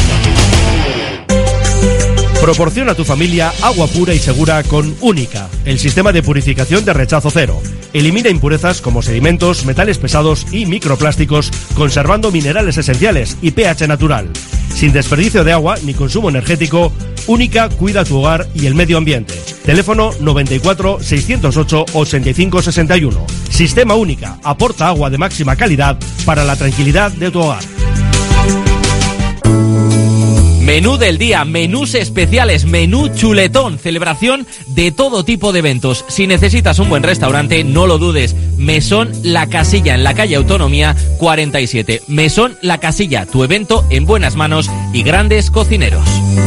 Proporciona a tu familia agua pura y segura con Única, el sistema de purificación de rechazo cero. Elimina impurezas como sedimentos, metales pesados y microplásticos, conservando minerales esenciales y pH natural. Sin desperdicio de agua ni consumo energético, Única cuida tu hogar y el medio ambiente. Teléfono noventa y cuatro, seiscientos ocho, ochenta y cinco sesenta y uno. Sistema Única. Aporta agua de máxima calidad para la tranquilidad de tu hogar. Menú del día, menús especiales, menú chuletón, celebración de todo tipo de eventos. Si necesitas un buen restaurante, no lo dudes. Mesón La Casilla, en la calle Autonomía cuarenta y siete. Mesón La Casilla, tu evento en buenas manos y grandes cocineros.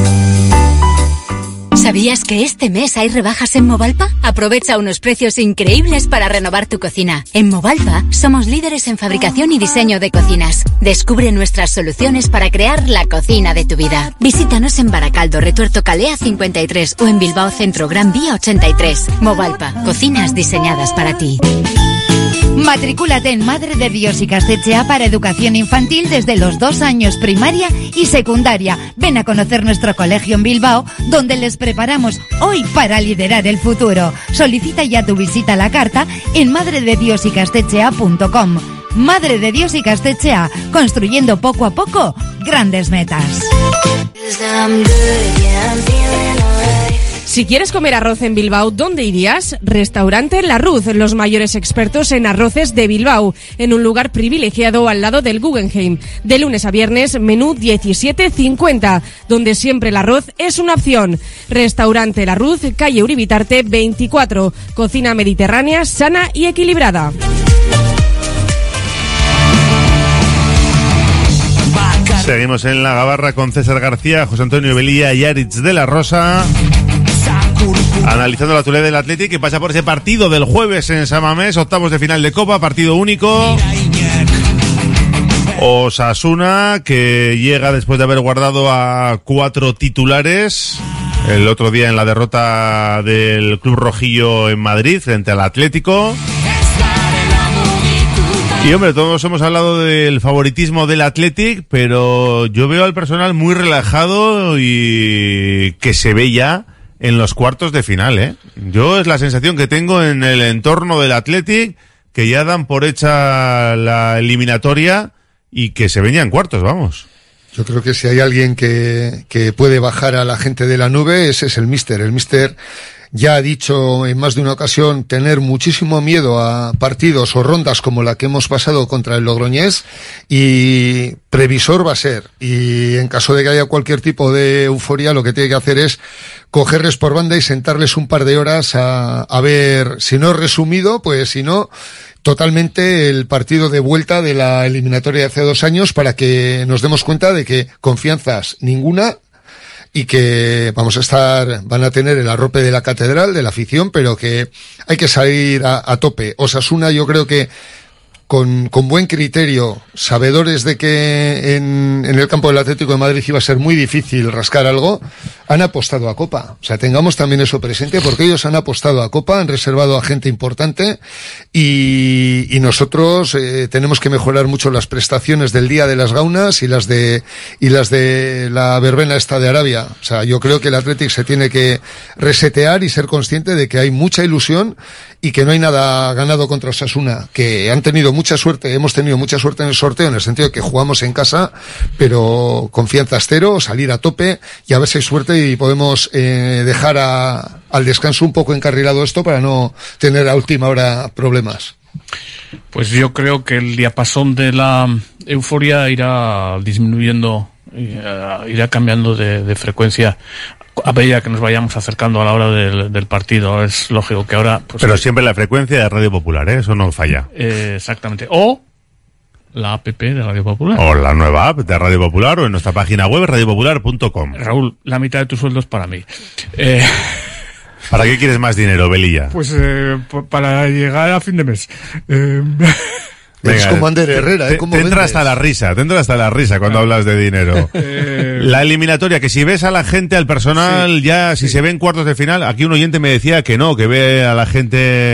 ¿Sabías que este mes hay rebajas en Movalpa? Aprovecha unos precios increíbles para renovar tu cocina. En Movalpa somos líderes en fabricación y diseño de cocinas. Descubre nuestras soluciones para crear la cocina de tu vida. Visítanos en Baracaldo, Retuerto Calea cincuenta y tres o en Bilbao Centro, Gran Vía ochenta y tres. Movalpa, cocinas diseñadas para ti. Matricúlate en Madre de Dios Ikastetxea para educación infantil desde los dos años, primaria y secundaria. Ven a conocer nuestro colegio en Bilbao, donde les preparamos hoy para liderar el futuro. Solicita ya tu visita a la carta en madre de dios ikastetxea punto com. Madre de Dios Ikastetxea, construyendo poco a poco grandes metas. Si quieres comer arroz en Bilbao, ¿dónde irías? Restaurante La Ruz, los mayores expertos en arroces de Bilbao, en un lugar privilegiado al lado del Guggenheim. De lunes a viernes, menú diecisiete cincuenta, donde siempre el arroz es una opción. Restaurante La Ruz, calle Uribitarte veinticuatro, cocina mediterránea, sana y equilibrada. Seguimos en la gabarra con César García, José Antonio Velilla y Aritz de la Rosa, analizando la actualidad del Athletic, que pasa por ese partido del jueves en San Mamés, octavos de final de Copa, partido único. Osasuna, que llega después de haber guardado a cuatro titulares el otro día en la derrota del Club Rojillo en Madrid frente al Atlético. Y hombre, todos hemos hablado del favoritismo del Athletic, pero yo veo al personal muy relajado y que se ve ya en los cuartos de final, ¿eh? Yo es la sensación que tengo en el entorno del Athletic, que ya dan por hecha la eliminatoria y que se ven ya en cuartos, vamos. Yo creo que si hay alguien que, que puede bajar a la gente de la nube, ese es el míster. El míster ya ha dicho en más de una ocasión tener muchísimo miedo a partidos o rondas como la que hemos pasado contra el Logroñés, y previsor va a ser. Y en caso de que haya cualquier tipo de euforia, lo que tiene que hacer es cogerles por banda y sentarles un par de horas a, a ver, si no es resumido, pues si no, totalmente el partido de vuelta de la eliminatoria de hace dos años, para que nos demos cuenta de que confianzas ninguna, y que vamos a estar, van a tener el arrope de la catedral, de la afición, pero que hay que salir a, a tope. Osasuna, yo creo que con, con buen criterio, sabedores de que en, en el campo del Atlético de Madrid iba a ser muy difícil rascar algo, han apostado a Copa. O sea, tengamos también eso presente, porque ellos han apostado a Copa, han reservado a gente importante, y, y nosotros eh, tenemos que mejorar mucho las prestaciones del Día de las Gaunas y las de y las de la verbena esta de Arabia. O sea, yo creo que el Athletic se tiene que resetear y ser consciente de que hay mucha ilusión y que no hay nada ganado contra Osasuna, que han tenido mucha suerte, hemos tenido mucha suerte en el sorteo, en el sentido de que jugamos en casa, pero confianza cero, salir a tope y a ver si hay suerte y podemos eh, dejar a, al descanso un poco encarrilado esto para no tener a última hora problemas. Pues yo creo que el diapasón de la euforia irá disminuyendo, irá cambiando de, de frecuencia a medida que nos vayamos acercando a la hora del, del partido. Es lógico que ahora... Pues, pero siempre la frecuencia de Radio Popular, ¿eh? Eso no falla. Eh, exactamente. O la app de Radio Popular. O la nueva app de Radio Popular, o en nuestra página web, radio popular punto com. Raúl, la mitad de tu sueldo es para mí. Eh... ¿Para qué quieres más dinero, Velilla? Pues eh, para llegar a fin de mes. Eh... Venga, es como Ander Herrera, ¿eh? ¿eh? Te entra hasta la risa, te entra hasta la risa cuando ah. hablas de dinero. Eh... La eliminatoria, que si ves a la gente, al personal, sí, ya, si sí. se ven cuartos de final, aquí un oyente me decía que no, que ve a la gente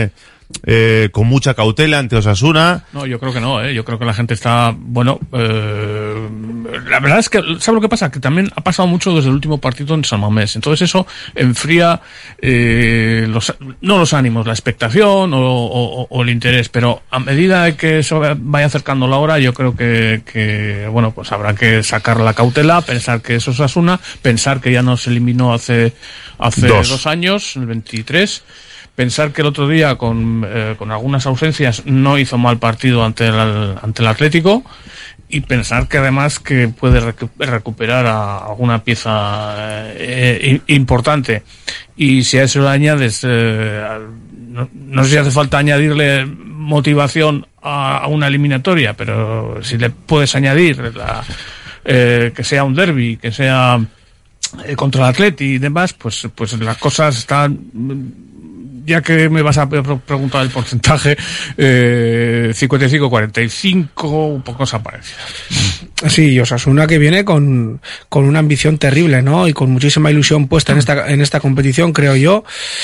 eh, con mucha cautela ante Osasuna. No, yo creo que no, ¿eh? Yo creo que la gente está, bueno, eh, la verdad es que, ¿sabes lo que pasa? Que también ha pasado mucho desde el último partido en San Mamés. Entonces eso enfría, eh, los, no los ánimos, la expectación o, o, o el interés, pero a medida de que eso vaya acercando la hora, yo creo que, que, bueno, pues habrá que sacar la cautela, pensar que eso es Osasuna, pensar que ya nos eliminó hace, hace dos, dos años, el veintitrés. Pensar que el otro día, con, eh, con algunas ausencias, no hizo mal partido ante el, ante el Atlético, y pensar que además que puede recu- recuperar a alguna pieza eh, importante. Y si a eso le añades, eh, no, no sé si hace falta añadirle motivación a, a una eliminatoria, pero si le puedes añadir la, eh, que sea un derbi, que sea eh, contra el Atleti y demás, pues, pues las cosas están... Ya que me vas a preguntar el porcentaje, eh, cincuenta y cinco cuarenta y cinco, un poco esa parecida. Sí, Osasuna que viene con, con una ambición terrible, ¿no? Y con muchísima ilusión puesta en esta, en esta competición, creo yo.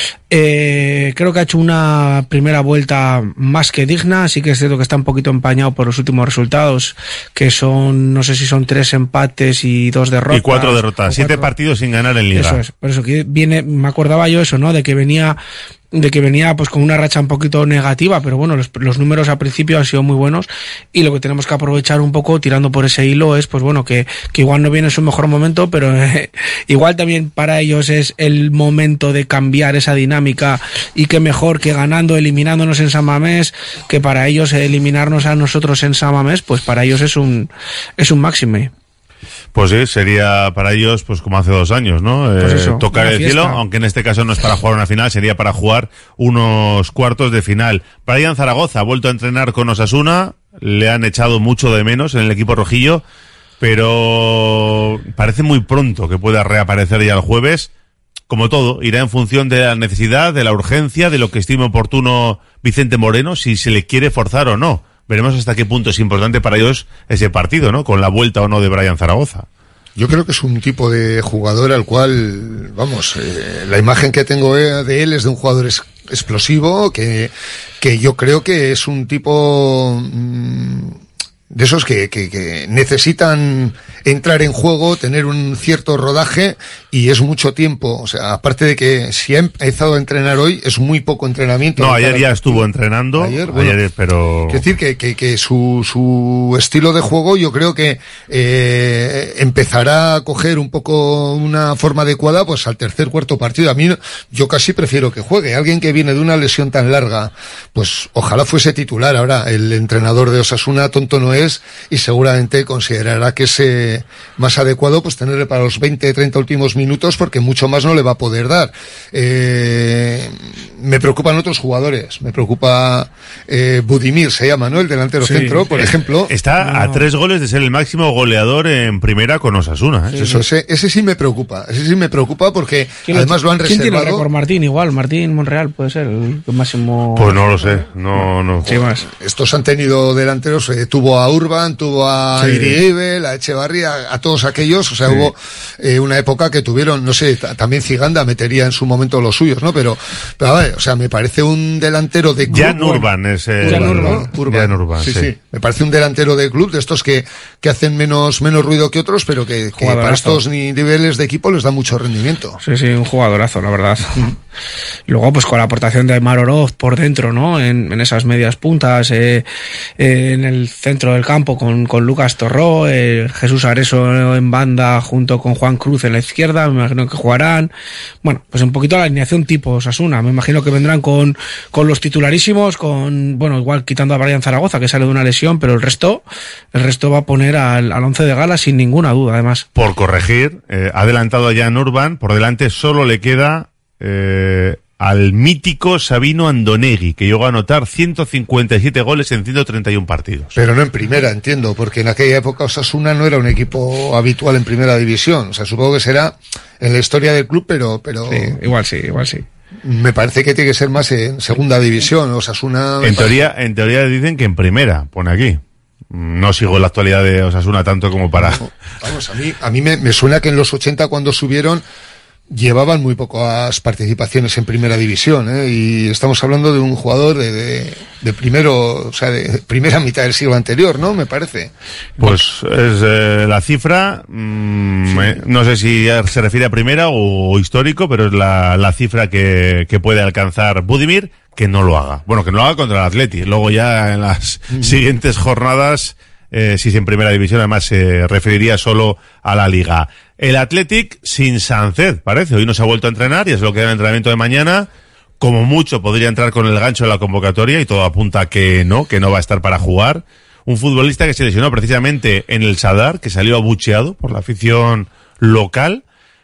Eh, creo que ha hecho una primera vuelta más que digna. Sí que es cierto que está un poquito empañado por los últimos resultados, que son, no sé si son tres empates y dos derrotas. Y cuatro derrotas, siete partidos sin ganar en Liga. Eso es, por eso que viene, me acordaba yo eso, ¿no? De que venía... de que venía pues con una racha un poquito negativa, pero bueno, los, los números al principio han sido muy buenos, y lo que tenemos que aprovechar un poco tirando por ese hilo es pues bueno, que, que igual no viene en su mejor momento, pero eh, igual también para ellos es el momento de cambiar esa dinámica, y que mejor que ganando, eliminándonos en San Mamés, que para ellos eliminarnos a nosotros en San Mamés, pues para ellos es un es un máxime. Pues sí, sería para ellos pues como hace dos años, ¿no? Pues eh, eso, tocar el cielo, aunque en este caso no es para jugar una final, sería para jugar unos cuartos de final. Brian Zaragoza ha vuelto a entrenar con Osasuna, le han echado mucho de menos en el equipo rojillo, pero parece muy pronto que pueda reaparecer ya el jueves. Como todo, irá en función de la necesidad, de la urgencia, de lo que estime oportuno Vicente Moreno, si se le quiere forzar o no. Veremos hasta qué punto es importante para ellos ese partido, ¿no? Con la vuelta o no de Brian Zaragoza. Yo creo que es un tipo de jugador al cual, vamos, eh, la imagen que tengo de él es de un jugador es, explosivo, que, que yo creo que es un tipo mmm, de esos que, que, que necesitan entrar en juego, tener un cierto rodaje, y es mucho tiempo. O sea, aparte de que si ha empezado a entrenar hoy, es muy poco entrenamiento. No, ayer ya estuvo entrenando. Ayer, bueno, ayer pero... Es decir, que, que, que su, su estilo de juego yo creo que eh, empezará a coger un poco una forma adecuada pues al tercer, cuarto partido. A mí, yo casi prefiero que juegue. Alguien que viene de una lesión tan larga, pues ojalá fuese titular. Ahora, el entrenador de Osasuna tonto no es, y seguramente considerará que es eh, más adecuado pues tenerle para los veinte, treinta últimos minutos, porque mucho más no le va a poder dar. Eh, me preocupan otros jugadores, me preocupa eh, Budimir, se llama, ¿no? El delantero sí, centro, por ejemplo. Está no. a tres goles de ser el máximo goleador en primera con Osasuna, ¿eh? Sí, Eso, ese, ese sí me preocupa, ese sí me preocupa porque además lo han ¿Quién reservado. Tiene récord? Martín igual, Martín Monreal puede ser el máximo. Pues no lo sé, no, no. Sí, más. Estos han tenido delanteros, eh, tuvo a Urban, tuvo a sí. Iriebel, a Echevarría, a todos aquellos, o sea, sí. hubo eh, una época que tuvieron, no sé, t- también Ciganda metería en su momento los suyos, ¿no? Pero, pero a ver, o sea, me parece un delantero de club. Jan Urban es el... Jan Urban, Urban. Jan Urban, sí, sí, sí. Me parece un delantero de club, de estos que, que hacen menos, menos ruido que otros, pero que, que para estos niveles de equipo les da mucho rendimiento. Sí, sí, un jugadorazo, la verdad. Luego, pues con la aportación de Aimar Oroz por dentro, ¿no? En, en esas medias puntas, eh, eh, en el centro del campo con, con Lucas Torró, eh, Jesús Areso en banda junto con Juan Cruz en la izquierda, me imagino que jugarán. Bueno, pues un poquito la alineación tipo Osasuna. Me imagino que vendrán con, con los titularísimos, con, bueno, igual quitando a Brian Zaragoza, que sale de una lesión, pero el resto, el resto va a poner al, al once de gala sin ninguna duda, además. Por corregir, eh, ha adelantado a Jan Urban, por delante solo le queda eh, al mítico Sabino Andonegui, que llegó a anotar ciento cincuenta y siete goles en ciento treinta y uno partidos. Pero no en primera, entiendo, porque en aquella época Osasuna no era un equipo habitual en primera división. O sea, supongo que será en la historia del club, pero... pero... Sí, igual sí, igual sí. Me parece que tiene que ser más en segunda división. Osasuna... En teoría, en teoría dicen que en primera, pone aquí. No sigo la actualidad de Osasuna tanto como para... No, vamos, a mí, a mí me, me suena que en los ochenta cuando subieron... llevaban muy pocas participaciones en primera división, ¿eh? Y estamos hablando de un jugador de, de, de primero, o sea, de primera mitad del siglo anterior, ¿no? Me parece. Pues es eh, la cifra, mmm, sí. eh, no sé si se refiere a primera o histórico, pero es la, la cifra que, que puede alcanzar Budimir, que no lo haga. Bueno, que no lo haga contra el Atleti. Luego ya en las mm. siguientes jornadas, eh, si es en primera división, además se referiría solo a la Liga. El Athletic sin Sánchez, parece. Hoy no se ha vuelto a entrenar y es lo que da el entrenamiento de mañana. Como mucho podría entrar con el gancho en la convocatoria y todo apunta a que no, que no va a estar para jugar. Un futbolista que se lesionó precisamente en el Sadar, que salió abucheado por la afición local.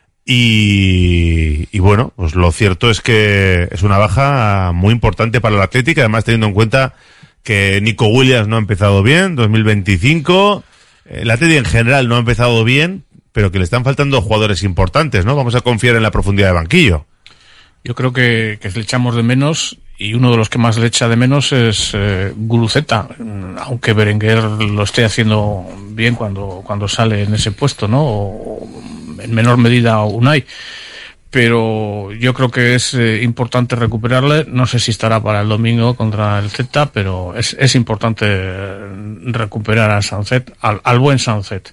Y, y bueno, pues lo cierto es que es una baja muy importante para el Athletic, además teniendo en cuenta que Nico Williams no ha empezado bien, dos mil veinticinco. El Athletic en general no ha empezado bien, pero que le están faltando jugadores importantes, ¿no? Vamos a confiar en la profundidad de banquillo. Yo creo que, que le echamos de menos, y uno de los que más le echa de menos es eh, Guruceta, aunque Berenguer lo esté haciendo bien cuando, cuando sale en ese puesto, ¿no? O, en menor medida Unai. Pero yo creo que es eh, importante recuperarle. No sé si estará para el domingo contra el Celta, pero es, es importante recuperar a Sánchez, al, al buen Sánchez.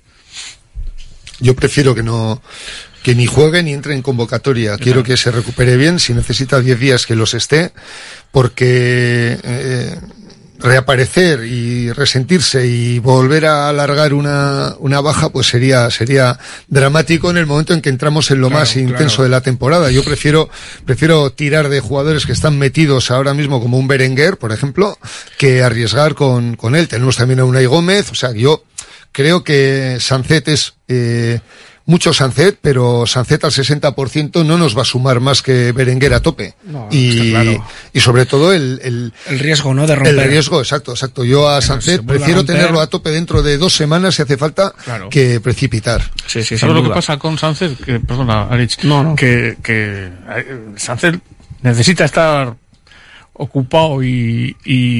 Yo prefiero que no, que ni juegue ni entre en convocatoria. Quiero que se recupere bien. Si necesita diez días, que los esté, porque eh, reaparecer y resentirse y volver a alargar una, una baja, pues sería, sería dramático en el momento en que entramos en lo claro, más intenso claro. de la temporada. Yo prefiero, prefiero tirar de jugadores que están metidos ahora mismo, como un Berenguer, por ejemplo, que arriesgar con, con él. Tenemos también a Unai Gómez. O sea, yo creo que Sánchez es, eh, mucho Sánchez, pero Sánchez al sesenta por ciento no nos va a sumar más que Berenguer a tope. No, y, claro. y sobre todo el, el, el riesgo, ¿no? De romper. El riesgo, exacto, exacto. Yo a Sánchez prefiero a tenerlo a tope dentro de dos semanas si hace falta claro. que precipitar. Sí, sí, ¿sabes lo que pasa con Sánchez? Que, perdona, Arich, no, no. Que, que Sánchez necesita estar ocupado y,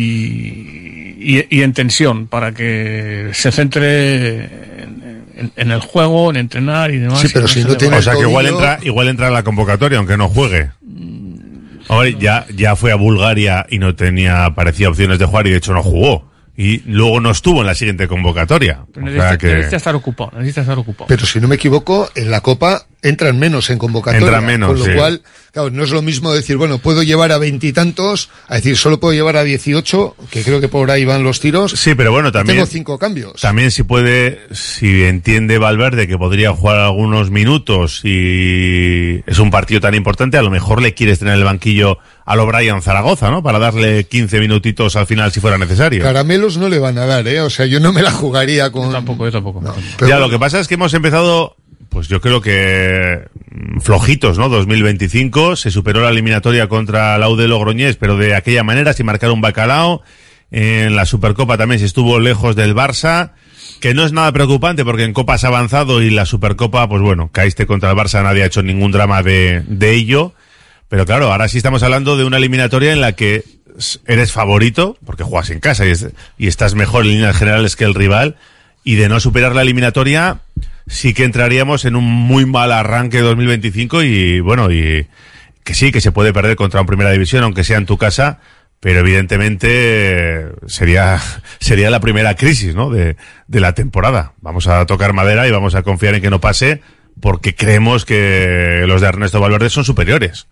y, y, y en tensión para que se centre en, en, en el juego, en entrenar y demás. Sí, pero no si no tiene o sea que igual entra, igual entra en la convocatoria, aunque no juegue. Ahora ya, ya fue a Bulgaria y no tenía, parecía opciones de jugar y de hecho no jugó. Y luego no estuvo en la siguiente convocatoria. Pero necesita, o sea que... necesita estar ocupado, necesita estar ocupado. Pero si no me equivoco, en la Copa entran menos en convocatoria. Entran menos, con lo sí. cual, claro, no es lo mismo decir, bueno, puedo llevar a veintitantos, a decir, solo puedo llevar a dieciocho, que creo que por ahí van los tiros. Sí, pero bueno, también... Tengo cinco cambios. También si puede, si entiende Valverde que podría jugar algunos minutos y es un partido tan importante, a lo mejor le quieres tener en el banquillo a lo Brian Zaragoza, ¿no? Para darle quince minutitos al final si fuera necesario. Caramelos no le van a dar, ¿eh? O sea, yo no me la jugaría con... Yo tampoco, yo tampoco. No, pero... Ya, lo que pasa es que hemos empezado, pues yo creo que flojitos, ¿no? dos mil veinticinco, se superó la eliminatoria contra la U de Logroñés, pero de aquella manera, sin marcar un bacalao. En la Supercopa también se estuvo lejos del Barça, que no es nada preocupante porque en Copa has avanzado y la Supercopa, pues bueno, caíste contra el Barça, nadie ha hecho ningún drama de, de ello. Pero claro, ahora sí estamos hablando de una eliminatoria en la que eres favorito, porque juegas en casa y, es, y estás mejor en líneas generales que el rival, y de no superar la eliminatoria, sí que entraríamos en un muy mal arranque de dos mil veinticinco y bueno, y que sí, que se puede perder contra un Primera División, aunque sea en tu casa, pero evidentemente sería, sería la primera crisis, ¿no? De, de la temporada. Vamos a tocar madera y vamos a confiar en que no pase, porque creemos que los de Ernesto Valverde son superiores.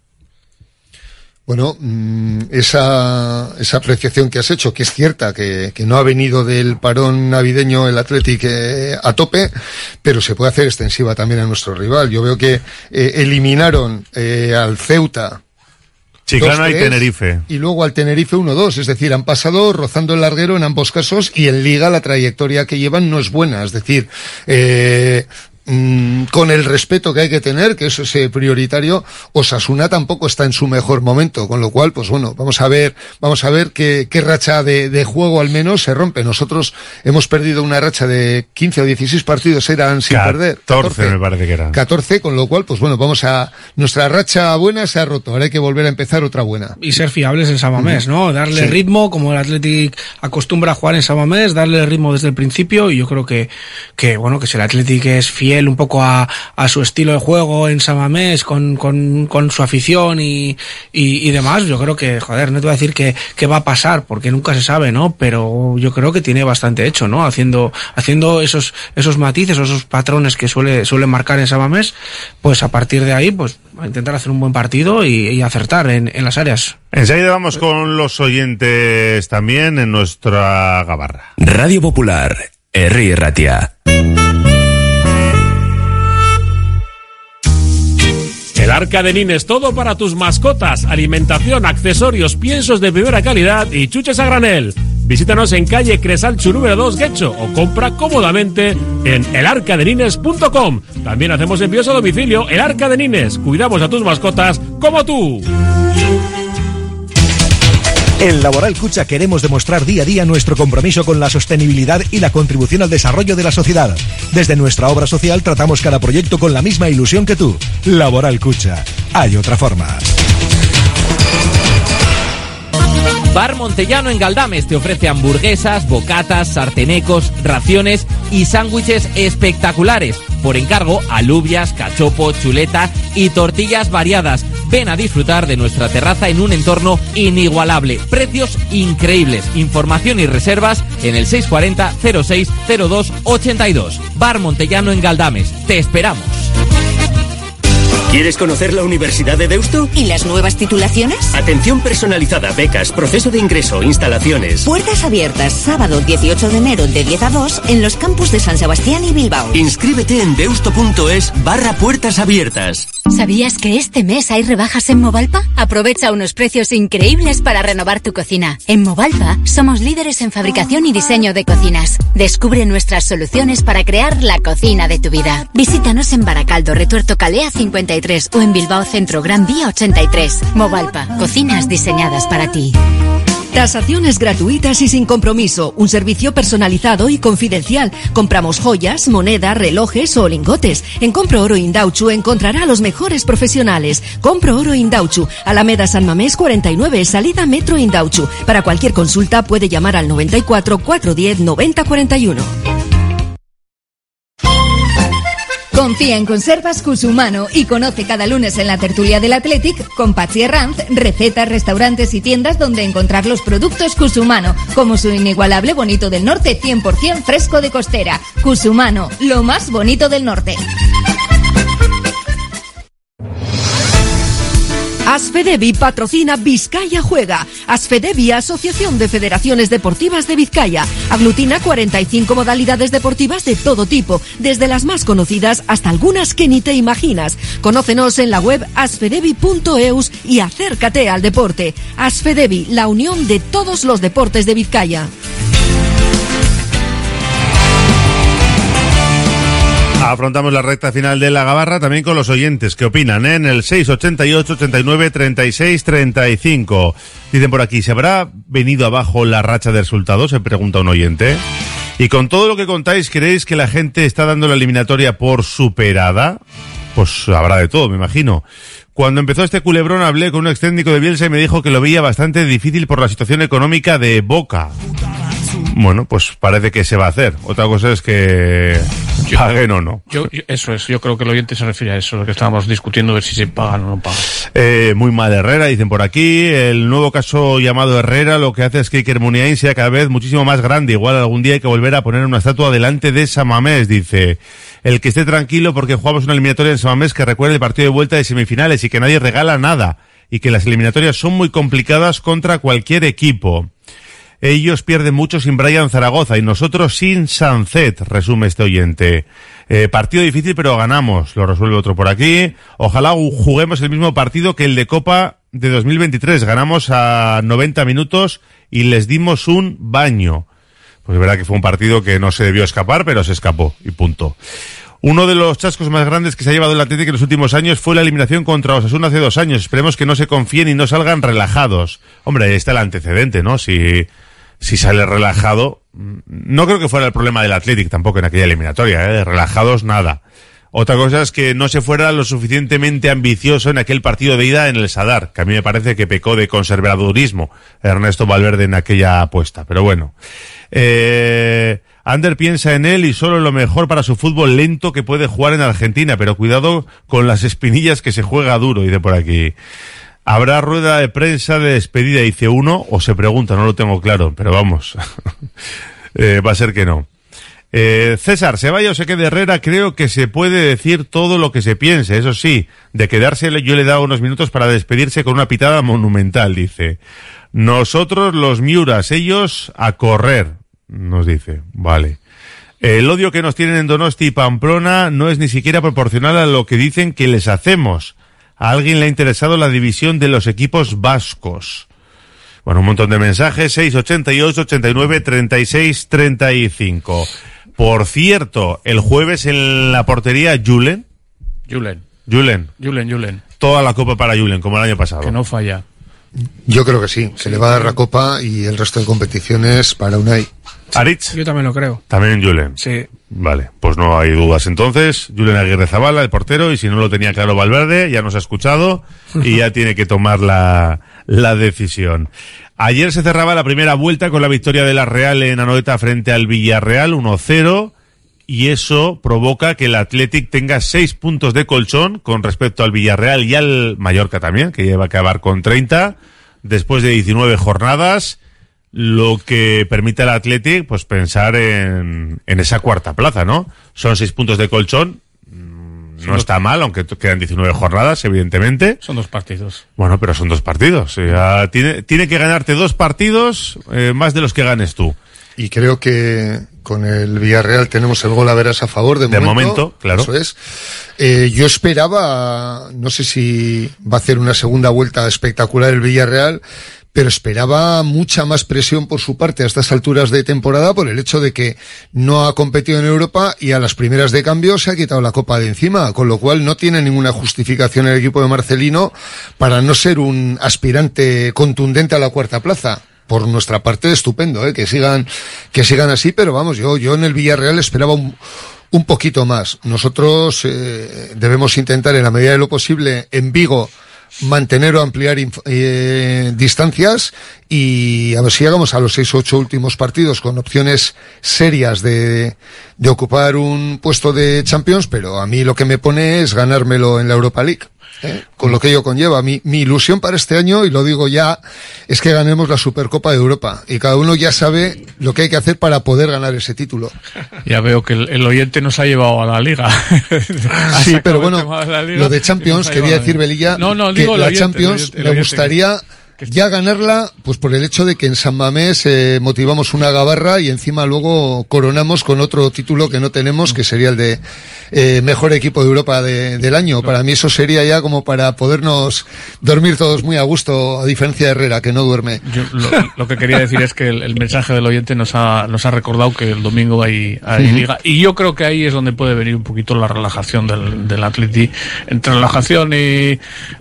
Bueno, esa, esa apreciación que has hecho, que es cierta, que, que no ha venido del parón navideño el Athletic eh, a tope, pero se puede hacer extensiva también a nuestro rival. Yo veo que eh, eliminaron eh, al Ceuta. Chiclana y Tenerife. Y luego al Tenerife uno dos, es decir, han pasado rozando el larguero en ambos casos y en Liga la trayectoria que llevan no es buena, es decir, eh, Mm, con el respeto que hay que tener, que eso es eh, prioritario, Osasuna tampoco está en su mejor momento, con lo cual, pues bueno, vamos a ver, vamos a ver qué, qué racha de, de juego al menos se rompe. Nosotros hemos perdido una racha de quince o dieciséis partidos, eran sin catorce, perder. catorce me parece que era. catorce, con lo cual, pues bueno, vamos a, nuestra racha buena se ha roto, ahora hay que volver a empezar otra buena. Y ser fiables en San Mamés, uh-huh. ¿no? Darle sí. ritmo, como el Athletic acostumbra a jugar en San Mamés, darle ritmo desde el principio, y yo creo que, que bueno, que si el Athletic es fiel fiel un poco a, a su estilo de juego en San Mamés, con, con, con su afición y, y, y demás, yo creo que, joder, no te voy a decir que, que va a pasar, porque nunca se sabe, ¿no? Pero yo creo que tiene bastante hecho, ¿no? Haciendo, haciendo esos, esos matices, esos patrones que suele, suele marcar en San Mamés, pues a partir de ahí, pues, a intentar hacer un buen partido y, y acertar en, en las áreas. Enseguida vamos con los oyentes también en nuestra gabarra. Radio Popular, Herri Ratia. El Arca de Nines, todo para tus mascotas, alimentación, accesorios, piensos de primera calidad y chuches a granel. Visítanos en calle Cresalchu número dos, Guecho, o compra cómodamente en el arca de nines punto com. También hacemos envíos a domicilio. El Arca de Nines, cuidamos a tus mascotas como tú. En Laboral Cucha queremos demostrar día a día nuestro compromiso con la sostenibilidad y la contribución al desarrollo de la sociedad. Desde nuestra obra social tratamos cada proyecto con la misma ilusión que tú. Laboral Cucha. Hay otra forma. Bar Montellano en Galdames te ofrece hamburguesas, bocatas, sartenecos, raciones y sándwiches espectaculares. Por encargo, alubias, cachopo, chuleta y tortillas variadas. Ven a disfrutar de nuestra terraza en un entorno inigualable. Precios increíbles. Información y reservas en el seis cuatro cero cero seis cero dos ochenta y dos. Bar Montellano en Galdames. Te esperamos. ¿Quieres conocer la Universidad de Deusto? ¿Y las nuevas titulaciones? Atención personalizada, becas, proceso de ingreso, instalaciones. Puertas abiertas, sábado dieciocho de enero de diez a dos en los campus de San Sebastián y Bilbao. Inscríbete en deusto.es barra puertas abiertas. ¿Sabías que este mes hay rebajas en Movalpa? Aprovecha unos precios increíbles para renovar tu cocina. En Movalpa somos líderes en fabricación y diseño de cocinas. Descubre nuestras soluciones para crear la cocina de tu vida. Visítanos en Baracaldo, Retuerto Calea cincuenta y tres o en Bilbao Centro, Gran Vía ochenta y tres. Movalpa, cocinas diseñadas para ti. Tasaciones gratuitas y sin compromiso. Un servicio personalizado y confidencial. Compramos joyas, moneda, relojes o lingotes. En Compro Oro Indauchu encontrará a los mejores profesionales. Compro Oro Indauchu, Alameda San Mamés cuarenta y nueve, salida Metro Indauchu. Para cualquier consulta puede llamar al noventa y cuatro, cuatrocientos diez, noventa cuarenta y uno. Confía en Conservas Cusumano y conoce cada lunes en la tertulia del Athletic con Patsy Herranz recetas, restaurantes y tiendas donde encontrar los productos Cusumano, como su inigualable bonito del norte cien por ciento fresco de costera. Cusumano, lo más bonito del norte. Asfedevi patrocina Vizcaya Juega. Asfedevi, Asociación de Federaciones Deportivas de Vizcaya. Aglutina cuarenta y cinco modalidades deportivas de todo tipo, desde las más conocidas hasta algunas que ni te imaginas. Conócenos en la web asfedevi punto eus y acércate al deporte. Asfedevi, la unión de todos los deportes de Vizcaya. Afrontamos la recta final de la gabarra también con los oyentes que opinan, ¿eh? En el seis ochenta y ocho, ochenta y nueve, treinta y seis, treinta y cinco. Dicen por aquí, ¿se habrá venido abajo la racha de resultados? Se pregunta un oyente. Y con todo lo que contáis, ¿creéis que la gente está dando la eliminatoria por superada? Pues habrá de todo, me imagino. Cuando empezó este culebrón hablé con un ex técnico de Bielsa y me dijo que lo veía bastante difícil por la situación económica de Boca. Bueno, pues parece que se va a hacer. Otra cosa es que yo, paguen o no. Yo, yo, eso es, yo creo que el oyente se refiere a eso, lo que estábamos discutiendo, ver si se pagan o no pagan. Eh, muy mal Herrera, dicen por aquí. El nuevo caso llamado Herrera lo que hace es que Iker Muniain sea cada vez muchísimo más grande. Igual algún día hay que volver a poner una estatua delante de San Mamés, dice. El que esté tranquilo porque jugamos una eliminatoria en San Mamés que recuerde el partido de vuelta de semifinales y que nadie regala nada. Y que las eliminatorias son muy complicadas contra cualquier equipo. Ellos pierden mucho sin Brian Zaragoza y nosotros sin Sancet, resume este oyente. Eh, partido difícil pero ganamos, lo resuelve otro por aquí. Ojalá juguemos el mismo partido que el de Copa de dos mil veintitrés. Ganamos a noventa minutos y les dimos un baño. Pues es verdad que fue un partido que no se debió escapar, pero se escapó y punto. Uno de los chascos más grandes que se ha llevado el Atlético en los últimos años fue la eliminación contra Osasuna hace dos años. Esperemos que no se confíen y no salgan relajados. Hombre, ahí está el antecedente, ¿no? Si... Si sale relajado, no creo que fuera el problema del Athletic tampoco en aquella eliminatoria, ¿eh? Relajados nada. Otra cosa es que no se fuera lo suficientemente ambicioso en aquel partido de ida en el Sadar, que a mí me parece que pecó de conservadurismo Ernesto Valverde en aquella apuesta, pero bueno. Eh, Ander piensa en él y solo en lo mejor para su fútbol lento que puede jugar en Argentina, pero cuidado con las espinillas que se juega duro, dice por aquí. ¿Habrá rueda de prensa de despedida? Dice uno, o se pregunta, no lo tengo claro, pero vamos, eh, va a ser que no. Eh, César, se vaya o se quede Herrera, creo que se puede decir todo lo que se piense, eso sí, de quedarse yo le he dado unos minutos para despedirse con una pitada monumental, dice. Nosotros los Miuras, ellos a correr, nos dice, vale. El odio que nos tienen en Donosti y Pamplona no es ni siquiera proporcional a lo que dicen que les hacemos. A alguien le ha interesado la división de los equipos vascos. Bueno, un montón de mensajes, seis ochenta y ocho, ochenta y nueve, treinta y seis, treinta y cinco. Por cierto, el jueves en la portería, Julen. Julen. Julen. Julen, Julen. Toda la copa para Julen, como el año pasado. Que no falla. Yo creo que sí, se le va a dar la copa y el resto de competiciones para Unai. Aritz. Yo también lo creo. También Julen. Sí. Vale, pues no hay dudas entonces. Julen Aguirre Zabala, el portero, y si no lo tenía claro Valverde, ya nos ha escuchado y ya tiene que tomar la, la decisión. Ayer se cerraba la primera vuelta con la victoria de la Real en Anoeta frente al Villarreal, uno cero, y eso provoca que el Athletic tenga seis puntos de colchón con respecto al Villarreal y al Mallorca también, que lleva a acabar con treinta después de diecinueve jornadas, lo que permite al Athletic pues pensar en, en esa cuarta plaza, ¿no? Son seis puntos de colchón, no son está dos... mal, aunque quedan diecinueve jornadas, evidentemente. Son dos partidos. Bueno, pero son dos partidos. O sea, tiene, tiene que ganarte dos partidos eh, más de los que ganes tú. Y creo que con el Villarreal tenemos el gol a veras a favor de, de momento. De momento, claro. Eso es. Eh, yo esperaba, no sé si va a hacer una segunda vuelta espectacular el Villarreal, pero esperaba mucha más presión por su parte a estas alturas de temporada por el hecho de que no ha competido en Europa y a las primeras de cambio se ha quitado la copa de encima, con lo cual no tiene ninguna justificación el equipo de Marcelino para no ser un aspirante contundente a la cuarta plaza. Por nuestra parte, estupendo, ¿eh? que sigan, que sigan así, pero vamos, yo, yo en el Villarreal esperaba un, un poquito más. Nosotros eh, debemos intentar en la medida de lo posible en Vigo mantener o ampliar eh, distancias y a ver si llegamos a los seis o ocho últimos partidos con opciones serias de, de ocupar un puesto de Champions, pero a mí lo que me pone es ganármelo en la Europa League. ¿Eh? Con lo que ello conlleva. Mi, mi ilusión para este año, y lo digo ya, es que ganemos la Supercopa de Europa. Y cada uno ya sabe lo que hay que hacer para poder ganar ese título. Ya veo que el, el oyente nos ha llevado a la Liga. Sí, pero bueno, de lo de Champions, quería decir, Belilla, no, no, que digo la oyente, Champions el oyente, el me oyente gustaría... Ya ganarla, pues por el hecho de que en San Mamés eh, motivamos una gabarra y encima luego coronamos con otro título que no tenemos, que sería el de eh, mejor equipo de Europa de, del año. Para mí eso sería ya como para podernos dormir todos muy a gusto, a diferencia de Herrera, que no duerme. Yo, lo, lo que quería decir es que el, el mensaje del oyente nos ha, nos ha recordado que el domingo hay, hay uh-huh. Liga, y yo creo que ahí es donde puede venir un poquito la relajación del, del Atleti, entre relajación y...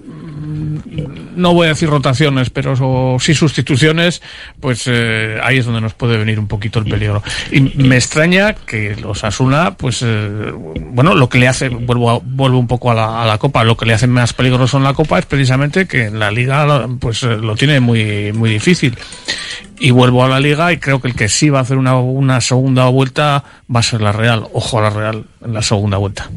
no voy a decir rotaciones, pero o, sí sustituciones, pues eh, ahí es donde nos puede venir un poquito el peligro. Y me extraña que los Osasuna, pues eh, bueno, lo que le hace, vuelvo a, vuelvo un poco a la, a la Copa, lo que le hace más peligroso en la Copa es precisamente que en la Liga pues eh, lo tiene muy muy difícil. Y vuelvo a la Liga y creo que el que sí va a hacer una, una segunda vuelta va a ser la Real. Ojo a la Real en la segunda vuelta.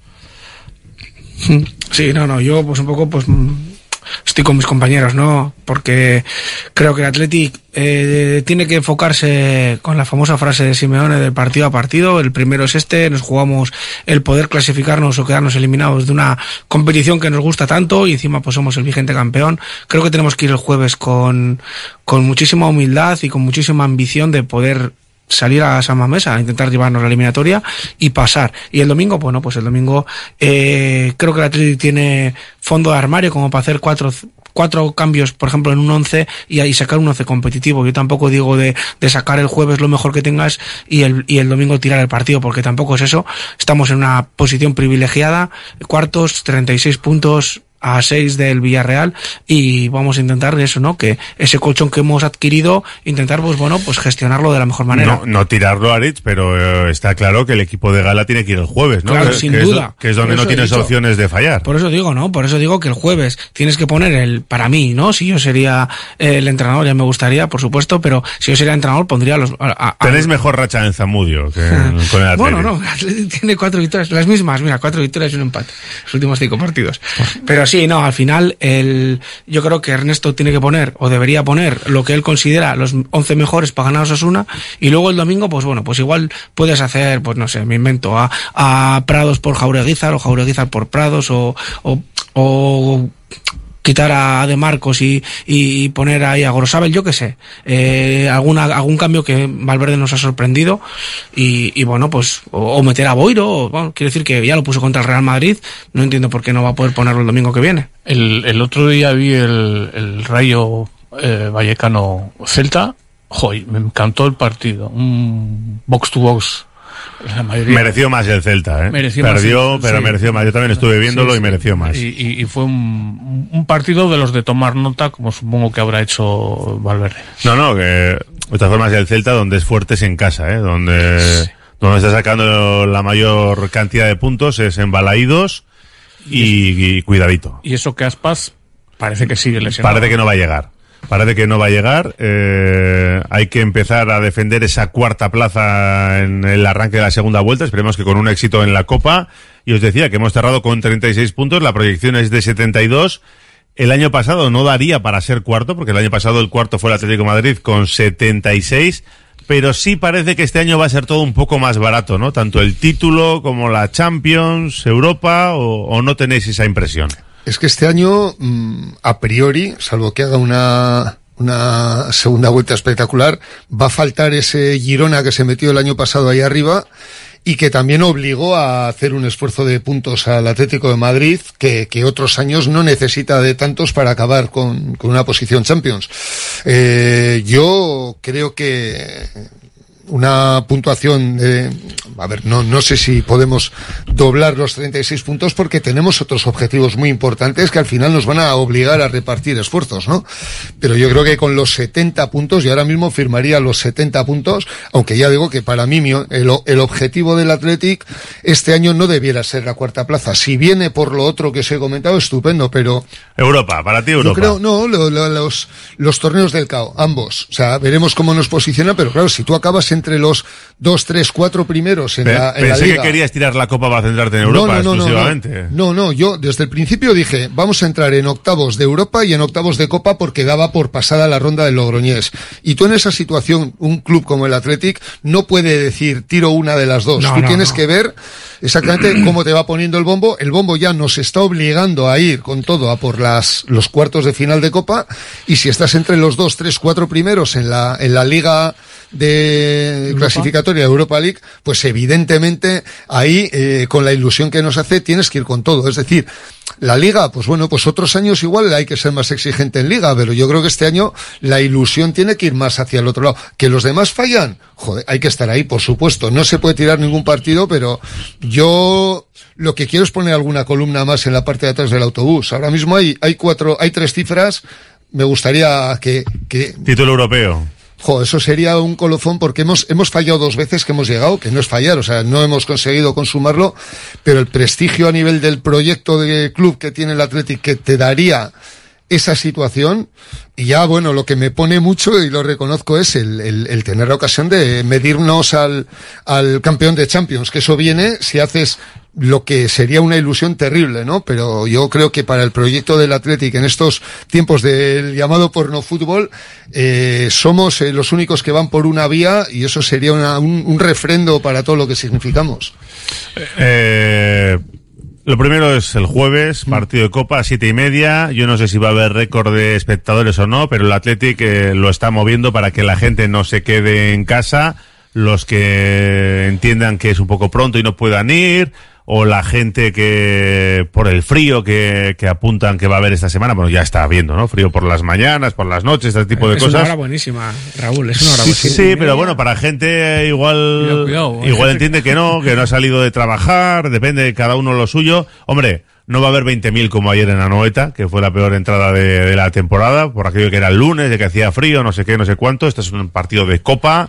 Sí, no, no, yo pues un poco pues estoy con mis compañeros, ¿no? Porque creo que el Athletic eh, tiene que enfocarse con la famosa frase de Simeone del partido a partido. El primero es este, nos jugamos el poder clasificarnos o quedarnos eliminados de una competición que nos gusta tanto y encima pues somos el vigente campeón. Creo que tenemos que ir el jueves con, con muchísima humildad y con muchísima ambición de poder salir a San Mamés a intentar llevarnos la eliminatoria y pasar. Y el domingo, bueno, pues el domingo eh, creo que el Atlético tiene fondo de armario como para hacer cuatro cuatro cambios, por ejemplo, en un once y ahí sacar un once competitivo. Yo tampoco digo de, de sacar el jueves lo mejor que tengas y el, y el domingo tirar el partido, porque tampoco es eso. Estamos en una posición privilegiada, cuartos, treinta y seis puntos, a seis del Villarreal, y vamos a intentar eso, ¿no? Que ese colchón que hemos adquirido, intentar, pues bueno, pues gestionarlo de la mejor manera. No, no tirarlo a Rich, pero eh, está claro que el equipo de Gala tiene que ir el jueves, ¿no? Claro, que, sin que duda. Es, que es donde no tienes dicho, opciones de fallar. Por eso digo, ¿no? Por eso digo que el jueves tienes que poner el, para mí, ¿no? Si yo sería el entrenador, ya me gustaría, por supuesto, pero si yo sería entrenador, pondría los... A, a, Tenéis a, mejor racha en Zamudio que con el Atlético. Bueno, no, el Atlético tiene cuatro victorias, las mismas, mira, cuatro victorias y un empate, los últimos cinco partidos. Pero sí, no, al final, el, yo creo que Ernesto tiene que poner, o debería poner, lo que él considera los once mejores para ganar a Osasuna, y luego el domingo, pues bueno, pues igual puedes hacer, pues no sé, me invento, a, a Prados por Jaureguizar, o Jaureguizar por Prados, o, o, o quitar a De Marcos y, y poner ahí a Gorosabel, yo qué sé, eh, alguna, algún cambio que Valverde nos ha sorprendido, y, y bueno, pues, o, o meter a Boiro, o, bueno, quiero decir que ya lo puso contra el Real Madrid, no entiendo por qué no va a poder ponerlo el domingo que viene. El, el otro día vi el, el Rayo eh, Vallecano Celta, joy, me encantó el partido, un box to box. La mayoría. Mereció más el Celta, ¿eh? Mereció Perdió, más, pero sí. mereció más. Yo también estuve viéndolo sí, sí. y mereció más. Y, y, y fue un, un partido de los de tomar nota, como supongo que habrá hecho Valverde. No, no, que de todas formas el Celta donde es fuerte es en casa, ¿eh? Donde, sí. donde está sacando la mayor cantidad de puntos es en Balaídos y, y cuidadito. Y eso que Aspas parece que sigue lesionado. Parece que no va a llegar. Parece que no va a llegar. Eh, hay que empezar a defender esa cuarta plaza en el arranque de la segunda vuelta. Esperemos que con un éxito en la Copa. Y os decía que hemos cerrado con treinta y seis puntos. La proyección es de setenta y dos. El año pasado no daría para ser cuarto, porque el año pasado el cuarto fue el Atlético de Madrid con setenta y seis. Pero sí parece que este año va a ser todo un poco más barato, ¿no? Tanto el título como la Champions, Europa, o, o no tenéis esa impresión. Es que este año, a priori, salvo que haga una, una segunda vuelta espectacular, va a faltar ese Girona que se metió el año pasado ahí arriba y que también obligó a hacer un esfuerzo de puntos al Atlético de Madrid que, que otros años no necesita de tantos para acabar con, con una posición Champions. Eh, yo creo que una puntuación de, a ver, no, no sé si podemos doblar los treinta y seis puntos porque tenemos otros objetivos muy importantes que al final nos van a obligar a repartir esfuerzos, ¿no? Pero yo creo que con los setenta puntos, y ahora mismo firmaría los setenta puntos, aunque ya digo que para mí el, el objetivo del Athletic este año no debiera ser la cuarta plaza. Si viene por lo otro que os he comentado, estupendo, pero... Europa, para ti Europa. Yo creo, no, lo, lo, los, los torneos del C A O, ambos. O sea, veremos cómo nos posiciona, pero claro, si tú acabas entre los dos, tres, cuatro primeros en, Pe- la, en la Liga... Pensé que querías tirar la Copa para centrarte en Europa no, no, no, exclusivamente. No, no, no, yo desde el principio dije, vamos a entrar en octavos de Europa y en octavos de Copa porque daba por pasada la ronda del Logroñés. Y tú en esa situación, un club como el Athletic, no puede decir, tiro una de las dos. No, tú no, tienes no. que ver exactamente cómo te va poniendo el bombo. El bombo ya nos está obligando a ir con todo a por las, los cuartos de final de Copa, y si estás entre los dos, tres, cuatro primeros en la, en la Liga de Europa. Clasificatoria de Europa League, pues evidentemente ahí, eh, con la ilusión que nos hace, tienes que ir con todo. Es decir, la Liga, pues bueno, pues otros años igual hay que ser más exigente en Liga, pero yo creo que este año la ilusión tiene que ir más hacia el otro lado. Que los demás fallan, joder, hay que estar ahí, por supuesto. No se puede tirar ningún partido, pero yo lo que quiero es poner alguna columna más en la parte de atrás del autobús. Ahora mismo hay, hay cuatro, hay tres cifras. Me gustaría que, que... Título europeo. Jo, eso sería un colofón porque hemos, hemos fallado dos veces que hemos llegado, que no es fallar, o sea, no hemos conseguido consumarlo, pero el prestigio a nivel del proyecto de club que tiene el Athletic que te daría esa situación, y ya, bueno, lo que me pone mucho, y lo reconozco, es el, el, el tener la ocasión de medirnos al, al campeón de Champions, que eso viene si haces lo que sería una ilusión terrible, ¿no? Pero yo creo que para el proyecto del Athletic en estos tiempos del llamado pornofútbol, eh, somos eh, los únicos que van por una vía, y eso sería una, un, un refrendo para todo lo que significamos. Eh... Lo primero es el jueves, partido de Copa, siete y media. Yo no sé si va a haber récord de espectadores o no, pero el Athletic eh, lo está moviendo para que la gente no se quede en casa. Los que entiendan que es un poco pronto y no puedan ir, o la gente que, por el frío que, que apuntan que va a haber esta semana, bueno, ya está viendo, ¿no? Frío por las mañanas, por las noches, este tipo de es cosas. Es una hora buenísima, Raúl, es una hora sí, buenísima. Sí, sí, pero bueno, para gente igual, cuidado, cuidado, igual entiende que no, que no ha salido de trabajar, depende de cada uno lo suyo. Hombre, no va a haber veinte mil como ayer en Anoeta, que fue la peor entrada de, de la temporada, por aquello que era el lunes, de que hacía frío, no sé qué, no sé cuánto. Este es un partido de Copa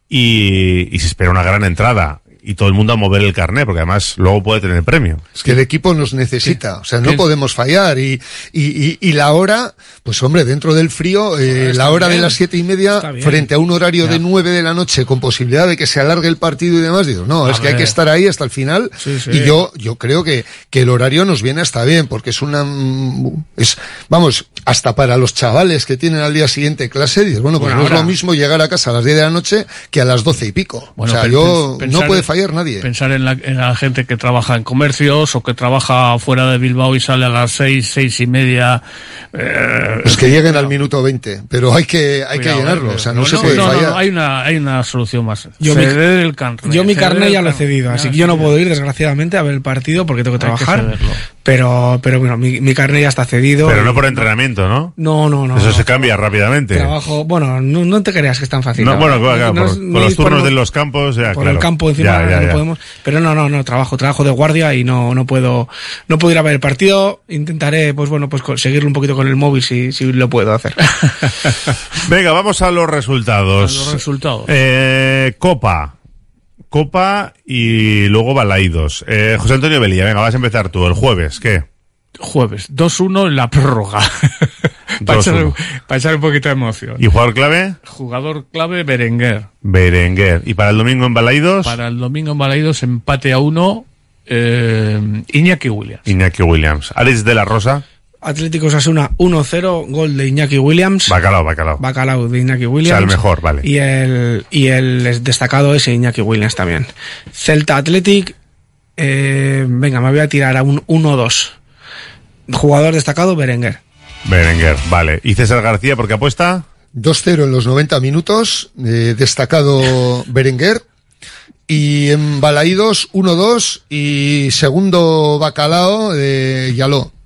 y, y se espera una gran entrada. Y todo el mundo a mover el carné, porque además luego puede tener premio. Es que el equipo nos necesita, o sea, no podemos fallar. Y, y, y, y la hora, pues hombre, dentro del frío, eh, la hora bien. de las siete y media, frente a un horario ya. de nueve de la noche, con posibilidad de que se alargue el partido y demás, digo, no, a es ver. que hay que estar ahí hasta el final. Sí, sí. Y yo, yo creo que, que el horario nos viene hasta bien, porque es una, es, vamos, hasta para los chavales que tienen al día siguiente clase, dices, bueno, pues bueno, no ahora, es lo mismo llegar a casa a las diez de la noche que a las doce y pico. Bueno, o sea, yo, no puede fallar nadie. Pensar en la, en la gente que trabaja en comercios o que trabaja fuera de Bilbao y sale a las seis, seis y media. Eh, pues que lleguen cuidado. al minuto veinte, pero hay que hay cuidado, que llenarlo, eh, o sea, no, no se puede no, fallar. No, hay una hay una solución más. Yo mi, el carnet, yo mi carnet ya lo he cedido, así que yo no puedo ir desgraciadamente a ver el partido porque tengo que trabajar. Que pero pero bueno, mi, mi carnet ya está cedido. Pero no por entrenamiento, ¿no? No, no, no. Eso no, se cambia no, rápidamente. Trabajo, bueno, no, no te creas que es tan fácil. No, bueno, claro, no, por, no, con los turnos por, de los campos, ya, por claro. el campo encima ya, ya, ya. no podemos, pero no, no, no, trabajo, trabajo de guardia y no no puedo no puedo ir a ver el partido. Intentaré, pues bueno, pues seguirlo un poquito con el móvil si si lo puedo hacer. Venga, vamos a los resultados. A los resultados. Eh, Copa. Copa y luego Balaídos. Eh, José Antonio Belía, venga, vas a empezar tú. El jueves, ¿qué? Jueves, dos uno en la prórroga. Para echar, para echar un poquito de emoción. ¿Y jugador clave? Jugador clave, Berenguer. Berenguer. ¿Y para el domingo en Balaídos? Para el domingo en Balaídos, empate a uno, eh, Iñaki Williams. Iñaki Williams. Alex de la Rosa. Atlético Osasuna uno cero, gol de Iñaki Williams. Bacalao, bacalao. Bacalao de Iñaki Williams. O sea, el mejor, vale. Y el, y el destacado es Iñaki Williams también. Celta Athletic, eh, venga, me voy a tirar a un uno dos. Jugador destacado, Berenguer. Berenguer, vale. ¿Y César García por qué apuesta? dos cero en los noventa minutos, eh, destacado Berenguer. Y en Balaídos uno dos y segundo Bacalao de Yaló.